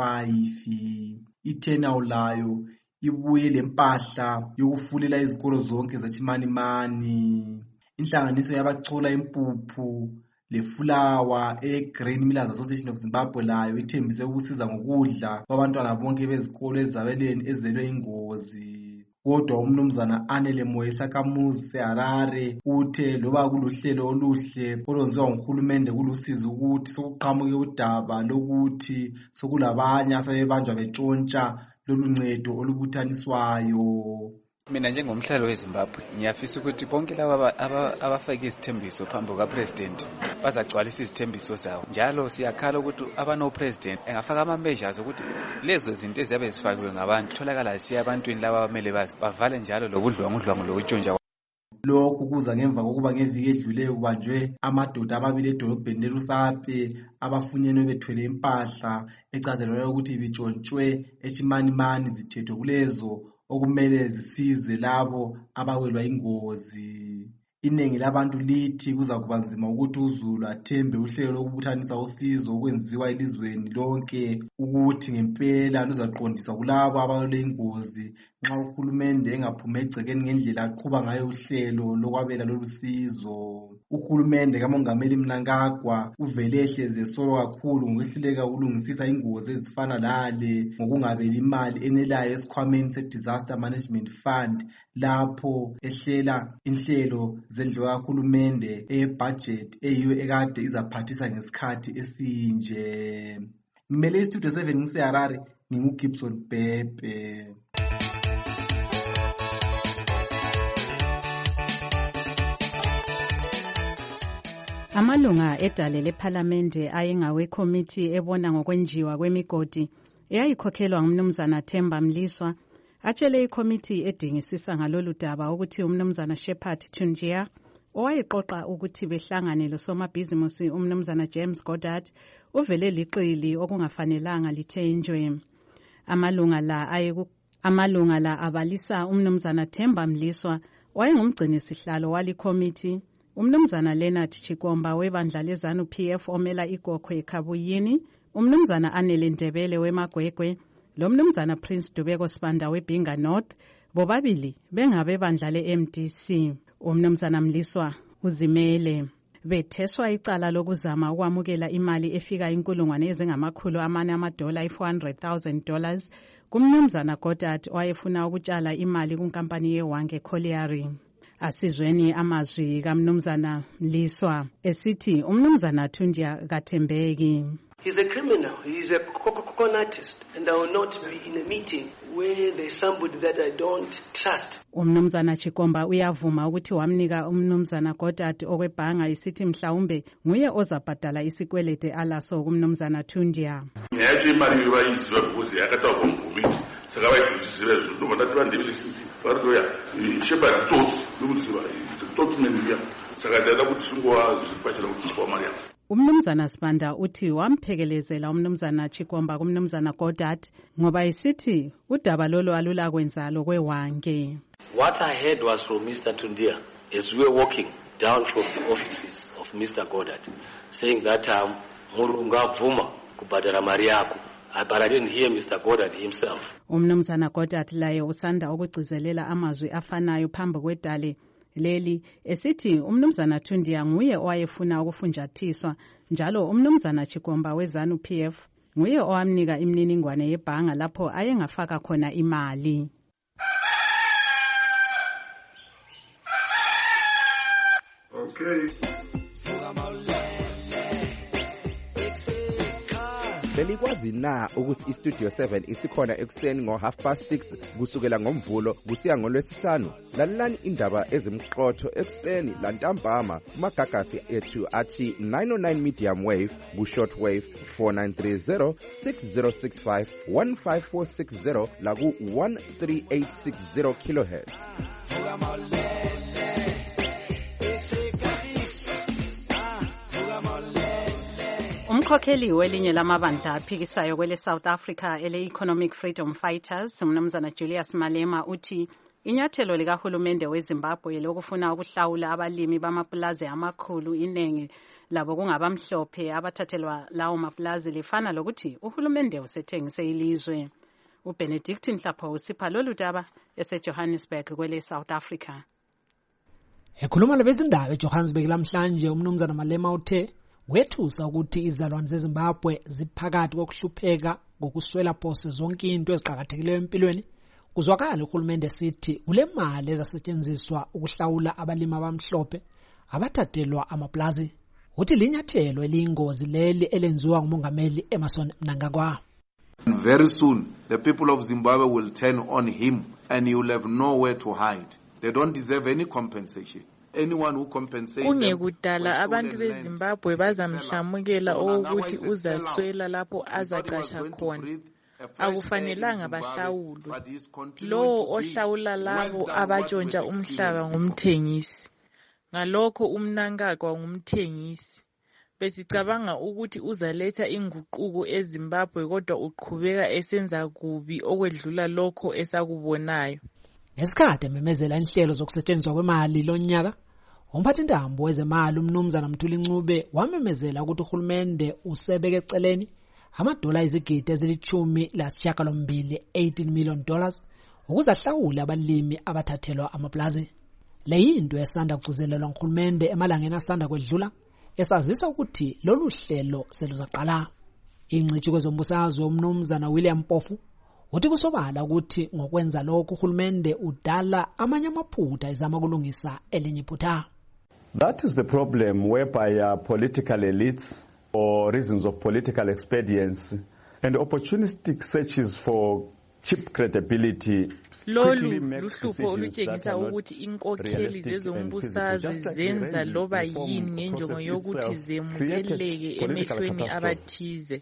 25 ithena layo ibuye lempahla yokufulela izikolo zonke zaChimanimani. Inhlanganiso yabachola impuphu lefulawa eGrain Millers Association of Zimbabwe layo ithembise ukusiza ngokudla kwabantwana bonke bezikolo ezabeleni ezelwe ingozi. Kodwa umnumzana Anele Moisa Kamuzi seHarare uthe loba kuluhlelo oluhle olwenziwa nguhulumende kulusizi ukuthi sokuqhamuke udaba lokuthi sokulabanye asebebanjwa betshontsha lolu ncedo olubuthaniswayo. Mina njengomhlali weZimbabwe ngiyafisa ukuthi bonke laba abafake izithembiso phambi kukaPresident bazagcwalisa izithembiso zawo. Njalo siyakhala ukuthi abanopresident engafaka ama-measures ukuthi lezo zinto eziyabe zifakiwe ngabantu tholakala siya abantwini laba abamele bavale njalo lobudlwangudlwangu lokutshontsha. Lokhu kuza ngemva kokuba ngeviki edluleyo kubanjwe amadoda amabili edolobheni leLusape abafunyenwe bethwele impahla ecazelwayo ukuthi ibitshontshwe eChimanimani zithethwe kulezo okumele zisize labo abawelwa ingozi. Iningi labantu lithi kuza kuba nzima ukuthi uZulu athembe uhlelo lokubuthanisa usizo okwenziwa elizweni lonke ukuthi ngempela luzaqondiswa kulabo abawelwe ingozi nxa uhulumende engaphumi egcekeni ngendlela aqhuba ngayo uhlelo lokwabela lolu sizo. Uhulumende kaMongameli Mnangagwa uvele ehleze esolo kakhulu ngokwehluleka ukulungisisa ingozi ezifana lale ngokungabeli imali enelayo esikhwameni se-Disaster Management Fund lapho ehlela inhlelo zendlu kahulumende ebudget eyiyo ekade izaphathisa ngesikhathi esinje. Ngimele iStudio 7 ngiseHarare nginguGibson Bhebhe. Amalunga edale lephalamende ayengawe committee ebona ngokwenjiwa kwemigodi eyayikhokhelwa ngumnumzana Themba Mliswa atshele icommittee edingisisa ngalolu daba ukuthi umnumzana Shepard Tunjia owayeqoqa ukuthi behlangane losomabhizimusi umnumzana James Goddard uvele liqili okungafanelanga lithenjwe. Amalunga la abalisa umnumzana Themba Mliswa wayengumgcinisihlalo wali committee, umnumzana Leonard Chikomba webandla lezanu PF omela iGokhwe Kabuyini, umnumzana Anele Ndebele weMagwegwe, lo mnumzana Prince Dubeko Sibanda weBinga North, bobabili bengabe bandla leMDC. Umnumzana Mliswa uzimele betheswa icala lokuzama ukwamukela imali efika inkulungwane ezingamakhulu amane amadola $400,000 kumnumzana Goddard owayefuna ukutshala imali kunkampani yeWange Colliery. Asizweni amazwi kamnumzana Mliswa esithi umnumzana Tunjia kathembeki. He's a criminal. He's a con artist, and I will not be in a meeting where there's somebody that I don't trust. Umnumzana Chikomba uyavuma ukuthi wamnika umnumzana Goddard okwebhanga isithi mhlawumbe nguye ozabhadala isikwelete alaso kumnumzana Tunjia. Ngiyathi imali yobayizwa ukuthi yakatwa komgubiti saka bayidlulisile zulu ngoba bandebele sisi baroya Shepard tot nemia saka dala ukuthi singwazi siphatshela ukuthi kwa Maria. Umnumzana Sibanda uthi wamphekelezela umnumzana Chikomba kumnumzana Goddard ngoba isithi udaba lolo alula kwenza lokweWange. What I heard was from Mr. Tundia as we were walking down from the offices of Mr. Goddard saying that Murunga Vuma kubadala mari yako. But I didn't hear Mr. Goddard himself. Umnumzana Goddard laye usanda ukugcizelela amazwi afanayo phambi kwedale leli esithi umnumzana Tundia nguye owayefuna ukufunjathiswa njalo umnumzana Chikomba wezanu PF nguye owamnika imininingwane yebhanga lapho ayengafaka khona imali. Okay. belikwazi na ukuthi iStudio 7 isikhona ekuseni ngo6:30 kusukela ngoMvulo kusiya ngoLwesihlanu? Lalelani indaba ezimqotho ekuseni lantambama kumagagasi ethu athi 909 medium wave ku-short wave 4930 6065 15460 la ku-13860 kilohertz. Umkhokheli welinye lamabandla aphikisayo kwele South Africa ele-Economic Freedom Fighters, umnumzana Julius Malema uthi inyathelo likahulumende weZimbabwe lokufuna ukuhlawula abalimi bamapulazi amakhulu iningi labo kungabamhlophe abathathelwa lawo mapulazi lifana lokuthi uhulumende usethengise ilizwe. uBenedict Nhlapho usipha lolu daba eseJohannesburg kwele South Africa. Ekhuluma labezindaba eJohannesburg lamhlanje umnumzana Malema uthe wethusa ukuthi izalwane zeZimbabwe ziphakathi kokuhlupheka ngokuswela phose zonke into eziqhakathekileyo empilweni. Kuzwakala uhulumende sithi kule mali ezasetshenziswa ukuhlawula abalimi abamhlophe abathathelwa amaplazi. Uthi linyathelo eliyingozi leli elenziwa ngumongameli Emmerson Mnangagwa. Very soon the people of Zimbabwe will turn on him and he will have nowhere to hide. They don't deserve any compensation. Anyone who compensates kungekudala abantu beZimbabwe bazamhlamukela ukuthi uzaswela lapho azacasha khona. Akufanelanga bahlawulwe. Lo ohlawula labo abatshontsha umhlaba ngumthengisi. Ngalokho uMnangagwa ngumthengisi. Besicabanga ukuthi uzaletha inguquko eZimbabwe kodwa uqhubeka esenza kubi okwedlula lokho esakubonayo. Ngesikhathi memezela inhlelo zokusetshenziswa kwemali lonyaka, umphathintambo wezemali umnumzana Mthuli Ncube wamemezela ukuthi uhulumende usebeke eceleni $18 million, $18 million ukuze ahlawule abalimi abathathelwa amaplazi. Le yinto esanda kugcizelelwa nguhulumende emalangeni asanda kwedlula esazisa ukuthi lolu hlelo seluzaqala. Ingcitshi kwezombusazwe umnumzana William Mpofu uthi kusobala ukuthi ngokwenza lokho uhulumende udala amanye amaphutha ezama kulungisa elinye iphutha. That is the problem whereby political elites, for reasons of political expedience and opportunistic searches for cheap credibility, lolu luhlupho olutshengisa ukuthi inkokheli zezombusazwe zenza loba yini ngenjongo yokuthi zemukeleke emehlweni abathize.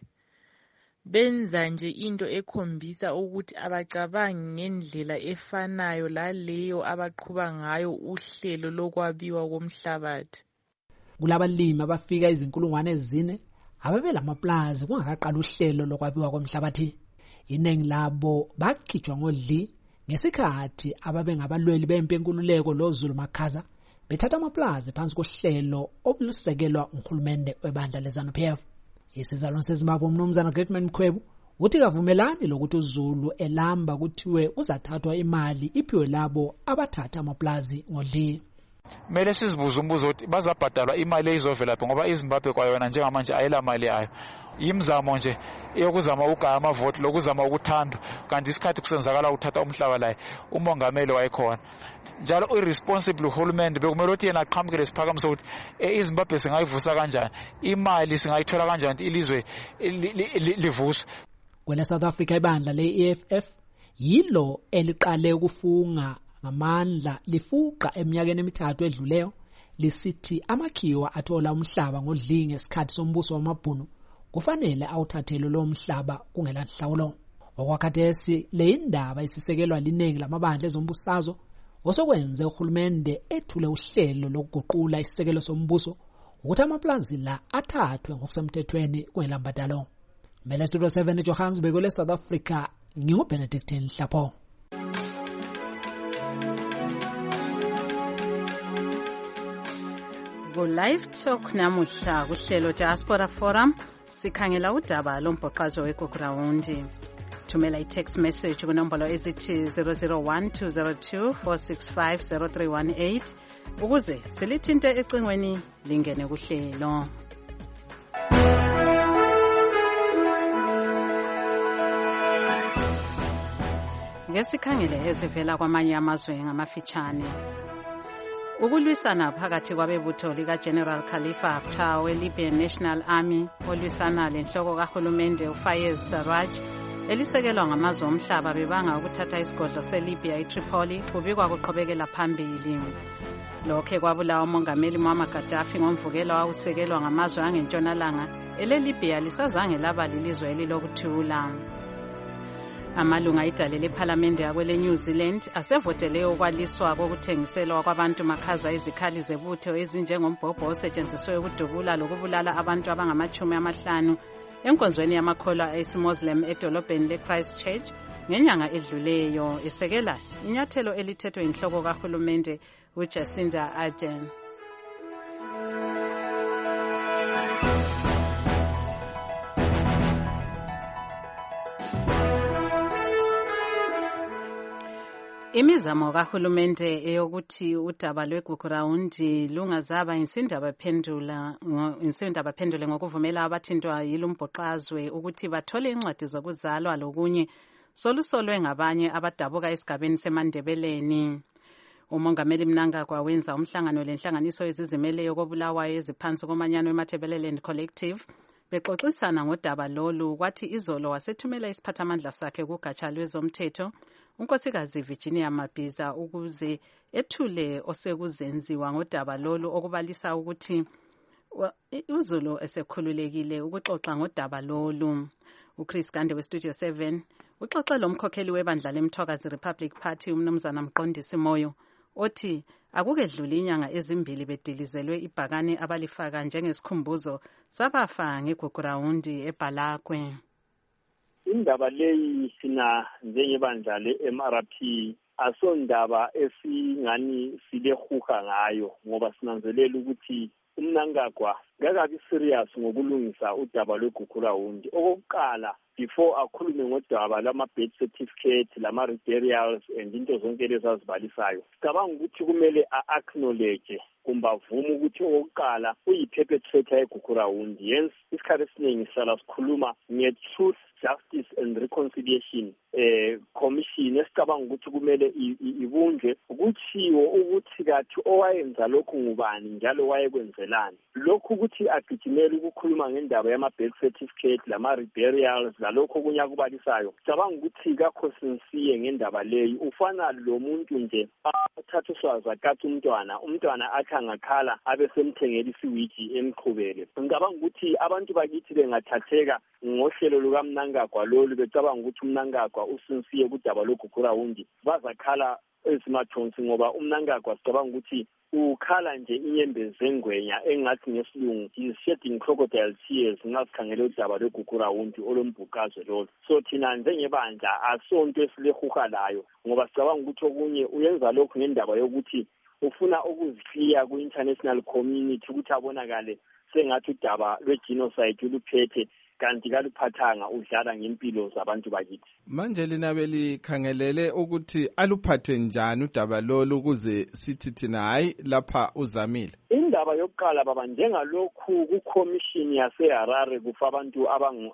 Benza nje into ekhombisa ukuthi abacabangi ngendlela efanayo laleyo abaqhuba ngayo uhlelo lokwabiwa komhlabathi. Kulabalimi abafika izinkulungwane ezine ababela maplazi kungakaqala uhlelo lokwabiwa komhlabathi. Iningi labo bakhitshwa ngodli ngesikhathi ababe ngabalweli bempi enkululeko loZulu Makhaza bethatha amaplazi phansi kohlelo obulusekelwa nguhulumende webandla leZANU-PF. Isizalwane seZimbabwe umnumzana Greatman Mkhwebu uthi kavumelani lokuthi uZulu elamba kuthiwe uzathathwa imali iphiwe labo abathatha amaplazi ngodli. Mele sizibuze umbuzo ukuthi bazabhadalwa imali ezovela lapho ngoba iZimbabwe kwayona njengamanje ayela mali yayo. Imizamo nje eyokuzama ukugaya amavoti lokuzama ukuthandwa kanti isikhathi kusenzakala ukuthatha umhlaba la umongameli wayekhona. Njalo irresponsible uhulumende bekumele ukuthi yena aqhamukele siphakamiso ukuthi iZimbabwe singayivusa kanjani, imali singayithola kanjani ukuthi ilizwe livuswe. Kwele South Africa ibandla le-EFF yilo eliqale ukufunga ngamandla lifuqa eminyakeni emithathu edluleyo lisithi amakhiwa athola umhlaba ngodli ngesikhathi sombuso wamabhunu kufanele awuthathele lo mhlaba kungela nhlawulo. Okwakhathesi le indaba isisekelwa liningi lamabandla ezombusazwe osokwenze uhulumende ethule uhlelo lokuguqula isisekelo sombuso ukuthi amaplazi la athathwe ngokusemthethweni kwelambadalo. Mele Studio 7 eJohannesburg le South Africa nginguBenedict Nhlapho. Go live talk namuhla kuhlelo Diaspora Forum sikhangela udaba lombhoqazo weGoGrawundi. Thumela i-text message kunombolo ezithi 001-202-465-0318 ukuze silithinte ecingweni lingene kuhlelo. Ngesikhangele ezivela kwamanye amazwe ngamafitshane. Ukulwisana phakathi kwabebutho lika-General Khalifa Haftar we-Libyan National Army olwisana lenhloko kahulumende uFayez Sarraj elisekelwa ngamazwe omhlaba bebanga ukuthatha isigodlo se-Libya iTripoli kubikwa kuqhubekela phambili. Lokhe kwabulawa umongameli Muammar Gaddafi ngomvukelo owawusekelwa ngamazwe angentshonalanga ele-Libya lisazange laba lilizwe elilokuthula. Amalunga idale lephalamende yakwele New Zealand asevotele ukwaliswa kokuthengiselwa kwabantu makhaza izikhali zebutho ezinjengombhobho osetshenziswe ukudubula lokubulala abantu abangama-50 enkonzweni yamakholwa esi-Muslim edolobheni le-Christchurch ngenyanga edluleyo esekela inyathelo elithethwe inhloko kahulumende uJacinda Ardern. Imizamo kahulumende eyokuthi udaba lweGugurawundi lungazaba insindaba phendule ngokuvumela abathintwa yilumbhoqazwe ukuthi bathole incwadi zokuzalwa lokunye solusolwe ngabanye abadabuka esigabeni seMandebeleni. Umongameli Mnangagwa wenza umhlangano lenhlanganiso ezizimeleyo kobulawayo eziphansi komanyano weMatabeleland Collective bexoxisana ngodaba lolu kwathi izolo wasethumela isiphathamandla sakhe kugatsha lwezomthetho unkosikazi Virginia Mabhiza ukuze ethule osekuzenziwa ngodaba lolu okubalisa ukuthi uZulu esekhululekile ukuxoxa ngodaba lolu. uChris Gande weStudio 7 uxoxe lomkhokheli webandla leMthokazi Republic Party umnumzana Mqondisi Moyo othi akukedluli inyanga ezimbili bedilizelwe ibhakane abalifaka njengesikhumbuzo sabafa ngeGugurawundi eBhalakwe. Indaba leyi sina njengebandla le-MRP asondaba esingani silehuha ngayo ngoba sinanzelela ukuthi uMnangagwa ngakabi serious ngokulungisa udaba lweGugurawundi. Okokuqala before akhulume ngodaba lama-birth certificate lama-burials and into zonke lezi azibalisayo, cabanga ukuthi kumele a-acknowledge kumbe avume ukuthi okokuqala uyi-perpetrator yeGugurawundi. Hence isikhathi esiningi sihlala sikhuluma nge-Truth, Justice and Reconciliation Commission esicabanga ukuthi kumele ibunjwe kutshiwo ukuthi kathi owayenza lokhu ngubani njalo wayekwenzelani. Lokhu ukuthi agijimele ukukhuluma ngendaba yama-birth certificate lama-burials lalokho okunye akubalisayo, cabanga ukuthi kakho sinsiye ngendaba leyi. Ufana lo muntu nje athatha uswazi akatha umntwana athi angakhala abe semthengela isiwiji emqhubele. Ngicabanga ukuthi abantu bakithi bengathatheka ngohlelo lukaMnangagwa lolu becabanga ukuthi uMnangagwa usinsiye kudaba loGugurawundi bazakhala ezimathonsi ngoba uMnangagwa sicabanga ukuthi ukhala nje inyembezi zengwenya engathi ngesilungu is shedding crocodile tears nxa sikhangele udaba lweGugurawundi olombhuqazwe lolu. So thina njengebandla asonto esilehuha layo ngoba sicabanga ukuthi okunye uyenza lokhu ngendaba yokuthi ufuna ukuzihliya ku-international community ukuthi abonakale sengathi udaba lwe-genocide uluphethe kanti kaluphathanga udlala ngempilo zabantu bakithi. Manje lina belikhangelele ukuthi aluphathe njani udaba lolu ukuze sithi thina hayi lapha uzamile? Indaba yokuqala baba njengalokhu kucommission yaseHarare kufa abantu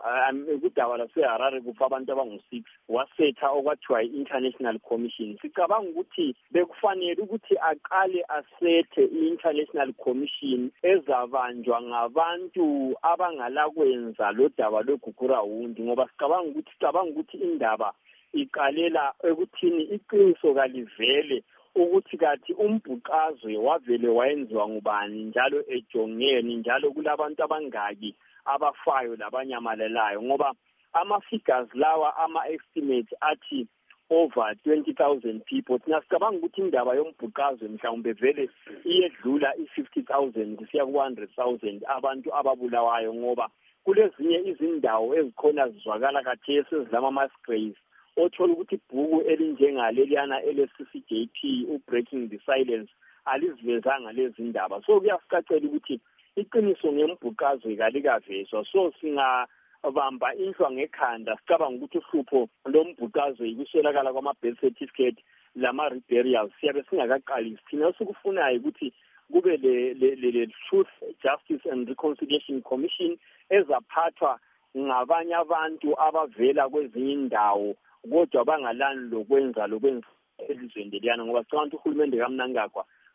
kudaba laseHarare kufa abantu abangu-6 wasetha okwathiwa i-international commission. Sicabanga ukuthi bekufanele ukuthi aqale asethe i-international commission ezabanjwa ngabantu abangalakwenza lo daba lweGugurawundi ngoba sicabanga ukuthi indaba iqalela ekuthini iqiniso kalivele ukuthi kathi umbhuqazwe wavele wayenziwa ngubani njalo ejongeni njalo kulabantu abangaki abafayo labanyamalelayo ngoba ama-figures lawa ama-estimates athi over 20,000 people. Thina sicabanga ukuthi indaba yombhuqazwe mhlawumbe vele iyedlula i-50,000 kusiya ku-100,000 abantu ababulawayo ngoba kulezinye izindawo ezikhona zizwakala kathesi ezilama-mass graves othola ukuthi ibhuku elinjengaleliyana ele-CCJP u-Breaking the Silence alizivezanga lezi ndaba. So kuyasicacela ukuthi iqiniso ngembhuqazwe kalikavezwa. So singabamba inhlwa ngekhanda sicabanga ukuthi uhlupho lombhuqazwe yikuswelakala kwama-birth certificate lama-burials siyabe singakaqalisi. Thina sikufunayo ukuthi kube le Truth, Justice and Reconciliation Commission ezaphathwa ngabanye abantu abavela kwezinye indawo kodwa bangalani lokwenza elizweni leliyana ngoba sicabanga ukuthi uhulumende kaMnangagwa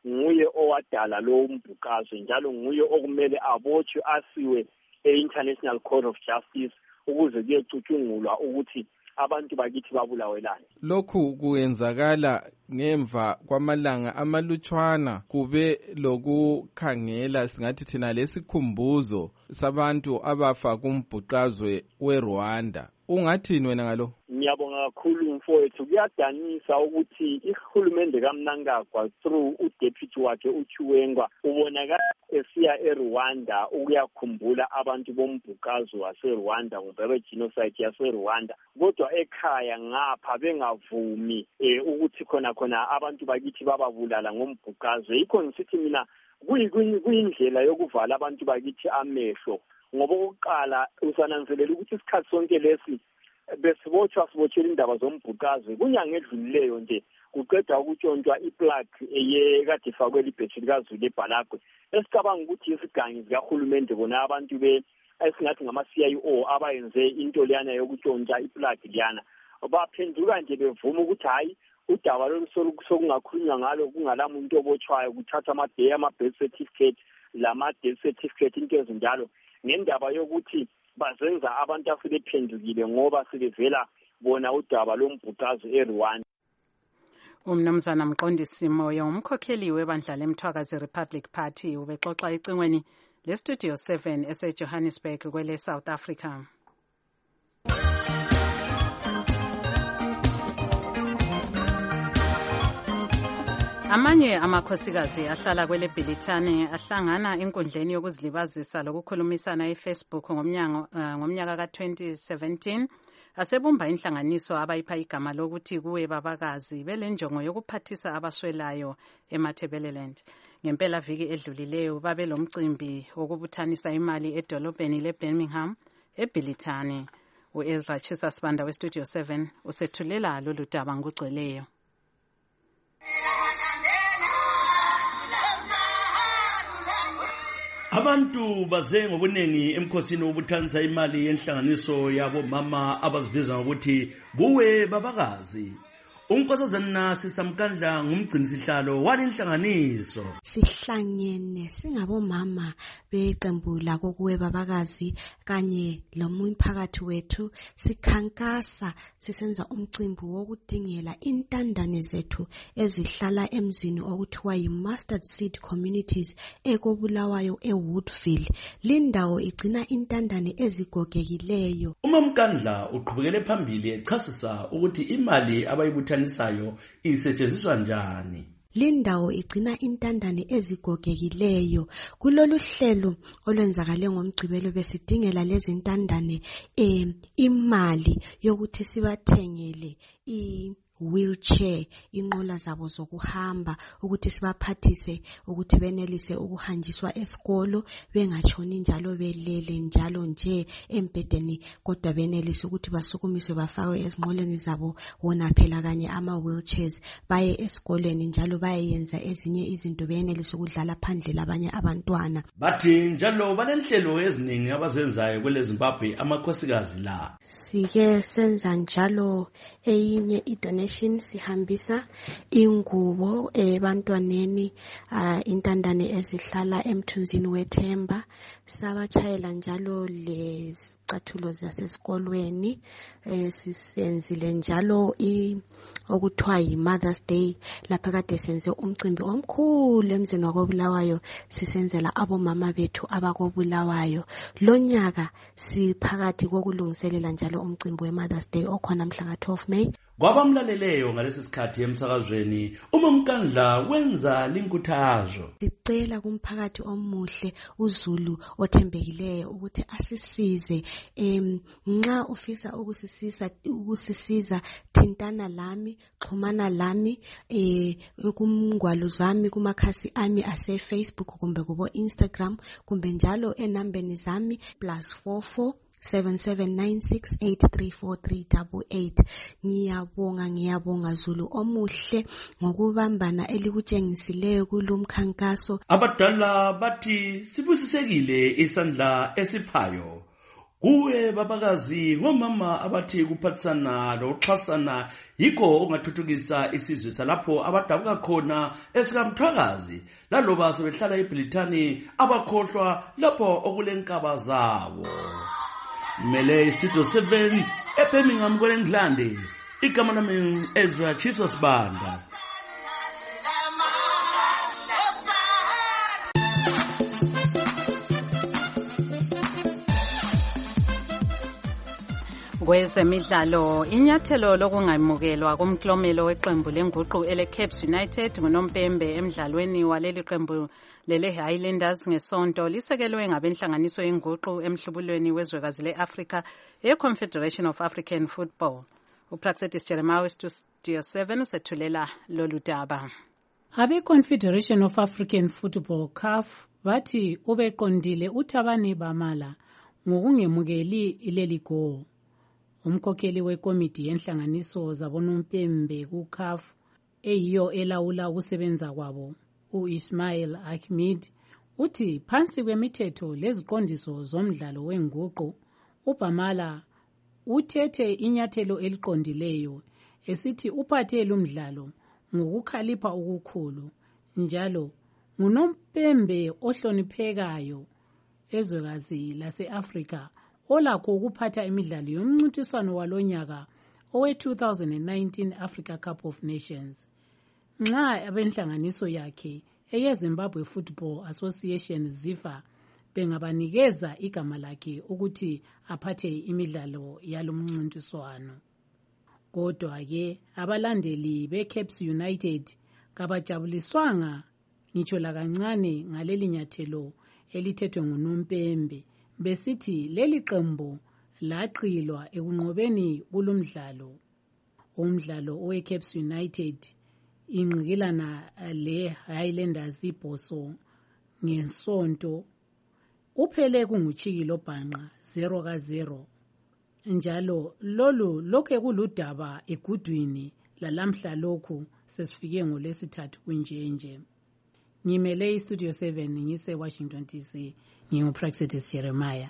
nguye owadala lo mbukazwe njalo nguye okumele abotshwe asiwe e-International Court of Justice ukuze kuyecutshungulwa ukuthi abantu bakithi babulawelana. Lokhu kuyenzakala ngemva kwamalanga amalutshwana kube lokukhangela singathi thina lesikhumbuzo sabantu abafa kumbhuqazwe weRwanda. Ungathini wena ngalo? Ngiyabonga kakhulu mfowethu, kuyadanisa ukuthi ihulumende kaMnangagwa through uDeputy wakhe uChiwenga ubonakala esiya eRwanda ukuyakhumbula abantu bombhuqazwe waseRwanda ngoba genocide yaseRwanda, kodwa ekhaya ngapha bengavumi ukuthi khona abantu bakithi bababulala ngombhuqazwe. Yikho ngisithi mina kuyindlela yokuvala abantu bakithi amehlo, ngoba okokuqala usananzelela ukuthi isikhathi sonke lesi besibotshela indaba zombhuqazwe kunyanga edlulileyo nje kuqeda ukutshontshwa iplaque eyekade ifakwe libhethi likaZulu eBhalagwe. Esicabanga ukuthi isigangi zikahulumende bona abantu esingathi ngama-CIO abayenze into leyana yokuntshontsha iplaque liyana baphenduka nje bevuma ukuthi hayi udaba lolu sokungakhulunywa ngalo kungala muntu obotshwayo kuthatha ama-birth certificate lama-death certificate into ezinjalo ngendaba yokuthi bazenza abantu asebephendukile ngoba sebevela bona udaba lombhuqazwe eRwanda. Umnumzana Mqondisi Moyo, umkhokheli webandla leMthwakazi Republic Party, ubexoxa ecingweni leStudio 7 eseJohannesburg kwele South Africa. Amanye amakhosikazi ahlala kwele Bhilithane ahlangana enkundleni yokuzilibazisa lokukhulumisana eFacebook ngomnyaka ka-2017 asebumba inhlanganiso abayipha igama lokuthi kuwe babakazi belenjongo yokuphathisa abaswelayo eMatabeleland. Ngempela viki edlulileyo babe lomcimbi wokubuthanisa imali edolobheni leBirmingham eBhilithane. uEzra Chisasibanda weStudio 7 usethulela lolu daba ngugcweleyo. Abantu baze ngobuningi emkhosini wobuthanisa imali yenhlanganiso yabo mama abazibiza ngokuthi kuwe babakazi. Unkosazana Sisamkandla ngumgcinisihlalo wale inhlanganiso. Sihlangene singabomama beqembu lako kuwe babakazi kanye lomphakathi wethu sikhankasa sisenza umcimbi wokudingela intandane zethu ezihlala emzini okuthiwa yiMustard Seed Communities ekobulawayo eWoodville. Lindawo igcina intandane ezigogekileyo. Umamkandla uqhubekele phambili echasisa ukuthi imali abayibuthanisa isetshenziswa njani. Lindawo igcina intandane ezigogekileyo. Kulolu hlelo olwenzakale ngomgcibelo besidingela lezi intandane imali yokuthi sibathengele wheelchair, inqola zabo zokuhamba, ukuthi sibaphathise ukuthi benelise ukuhanjiswa esikolo bengatshoni njalo belele njalo nje embedeni, kodwa benelise ukuthi basukumiswe bafakwe ezinqoleni zabo wona phela kanye ama wheelchairs, baye esikolweni njalo bayenza ezinye izinto benelise ukudlala phandle labanye abantwana. Bathi njalo banenhlelo eziningi abazenzayo kwele Zimbabwe amakhosikazi la. Sike senza njalo eyinye idonation sihambisa ingubo ebantwaneni intandane ezihlala emthunzini wethemba, sabatshayela njalo lezicathulo zasesikolweni, sisenzile njalo okuthiwa yiMother's Day lapha kade senze umcimbi omkhulu emzini wakobulawayo sisenzela abomama bethu abakobulawayo. Lo nyaka siphakathi kokulungiselela njalo umcimbi weMother's Day okhona mhla ka-12 May. Kwabamlaleleyo ngalesi sikhathi emsakazweni uMamkandla wenza linkuthazo. Sicela kumphakathi omuhle uZulu othembekileyo ukuthi asisize, nxa ufisa ukusisiza thintana lami, xhumana lami kumngwalo zami kumakhasi ami ase Facebook kumbe kubo Instagram kumbe njalo enambeni zami +44 7796834388. Ngiyabonga Zulu omuhle ngokubambana elikutshengisileyo kulomkhankaso. Abadala bathi sibusisekile isandla esiphayo. kuwe babakazi ngomama abathi kuphathisana nokuxhasana yikho ongathuthukisa isizwe salapho abadabuka khona esikamthwakazi laloba sebehlala eBrithani abakhohlwa lapho okulenkaba zabo. Mele Studio 7 eBirmingham kwelengilande igama lami Ezra Jesus Banda. Kwezemidlalo, inyathelo lokungamukelwa kumklomelo weqembu lenguqu eleCaps United ngoNompembe emidlalweni waleli qembu lele Highlanders ngesonto lisekelwe ngabenhlanganiso yenguqu emhlubulweni wezwekazi leAfrika yeConfederation of African Football. uPraxedis Jeremiah Studio 7 usethulela lolu daba. Abe-Confederation of African Football CAF bathi ubeqondile uThabani Bamala ngokungemukeli ileli go. Umkhokheli wekomiti yenhlanganiso zabonompembe ku-CAF eyiyo elawula ukusebenza kwabo, u-Ismail Ahmed, uthi phansi kwemithetho leziqondiso zomdlalo wenguqu, uBamala uthethe inyathelo eliqondileyo esithi uphathele umdlalo ngokukhalipha okukhulu, njalo ngunompembe ohloniphekayo ezwekazi lase-Afrika olakho ukuphatha imidlalo yomncintiswano walonyaka owe-2019 Africa Cup of Nations. Nxa abenhlanganiso yakhe eyeZimbabwe Football Association ZIFA bengabanikeza igama lakhe ukuthi aphathe imidlalo yalomncintiswano. Kodwa-ke abalandeli beCaps United kabajabuliswanga ngitsho lakancane ngaleli nyathelo elithethwe ngunompembe, besithi leli qembu laqilwa ekunqobeni kulomdlalo. Umdlalo oweCaps United inqikilana le-Highlanders ibhoso ngesonto uphele kunguchikilo bhanqa 0-0. Njalo lolu lokhe kuludaba egudwini lalamhla lokhu sesifike ngolesithathu kunjenje. Ngimele iStudio 7 ngise Washington DC, nginguPraxedis Jeremiah.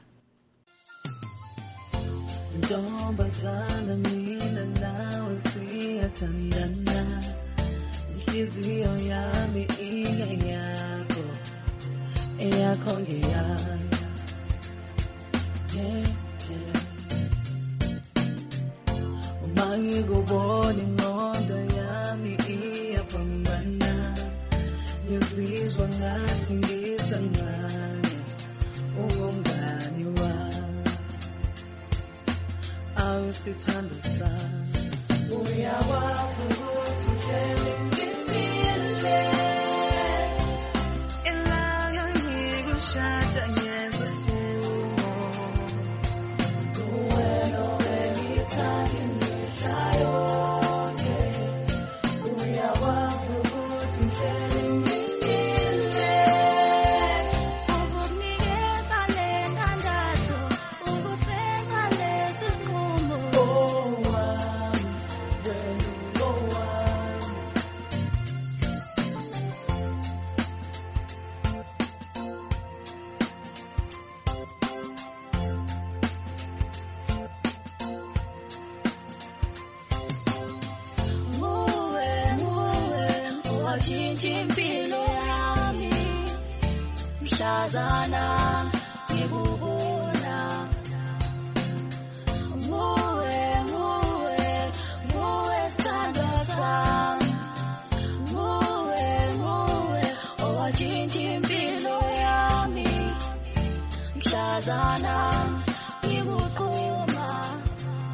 Ntombazana mina nawe siyathandana, inhliziyo yami ingeyakho, eyakho ngeyami. Uma ngikubona ingqondo yami iyapambana, ngizizwa ngathi ngisangane, ungumngani wami, awusithando sami. Uyakwazi ukuthi uhleli ngimile, ilanga ngikushada ngenza isifungo, kuwe nowengithanda imihla yonke. Uyakwazi ukuthi uhleli ngimile, ukukunikeza le ndandatho, ukusenza lesi sinqumo. Impilo yami mhlazana ngikubona, nguwe sithandwa sami, nguwe owathinta impilo yami mhlazana ngikuquma.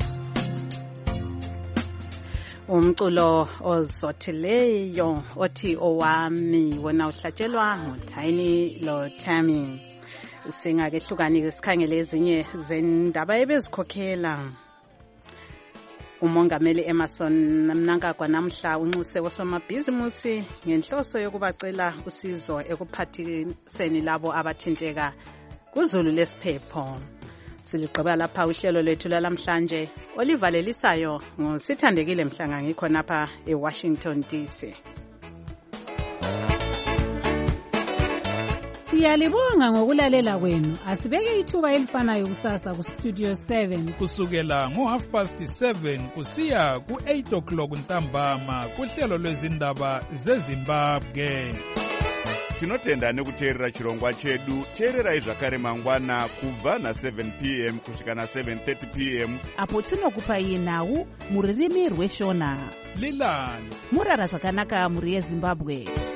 Umculo ozothileyo othi owami wona uhlatshelwa nguTiny loTammy. Singake hlukani sikhangele ezinye zendaba ebezikhokhela. Umongameli Emmerson Mnangagwa namhla unxuse osomabhizimusi ngenhloso yokubacela usizo ekuphathiseni labo abathinteka kuzulu lesiphepho. Siligqiba lapha uhlelo lwethu lalamhlanje olivalelisayo ngosithandekile Mhlanga ngikhona lapha eWashington DC. Siyalibonga ngokulalela kwenu. Asibeke ithuba elifanayo kusasa ku Studio 7 kusukela ngo7:30 kusiya ku8:00 ntambama kuhlelo lwezindaba zeZimbabwe. Tinotenda nekuteerera chirongwa chedu. Teererai zvakare mangwana kubva na7 p.m. kusvika na7:30 p.m. apo tinokupai nhau mururimi rweshona. Lilani murara zvakanaka muri yeZimbabwe.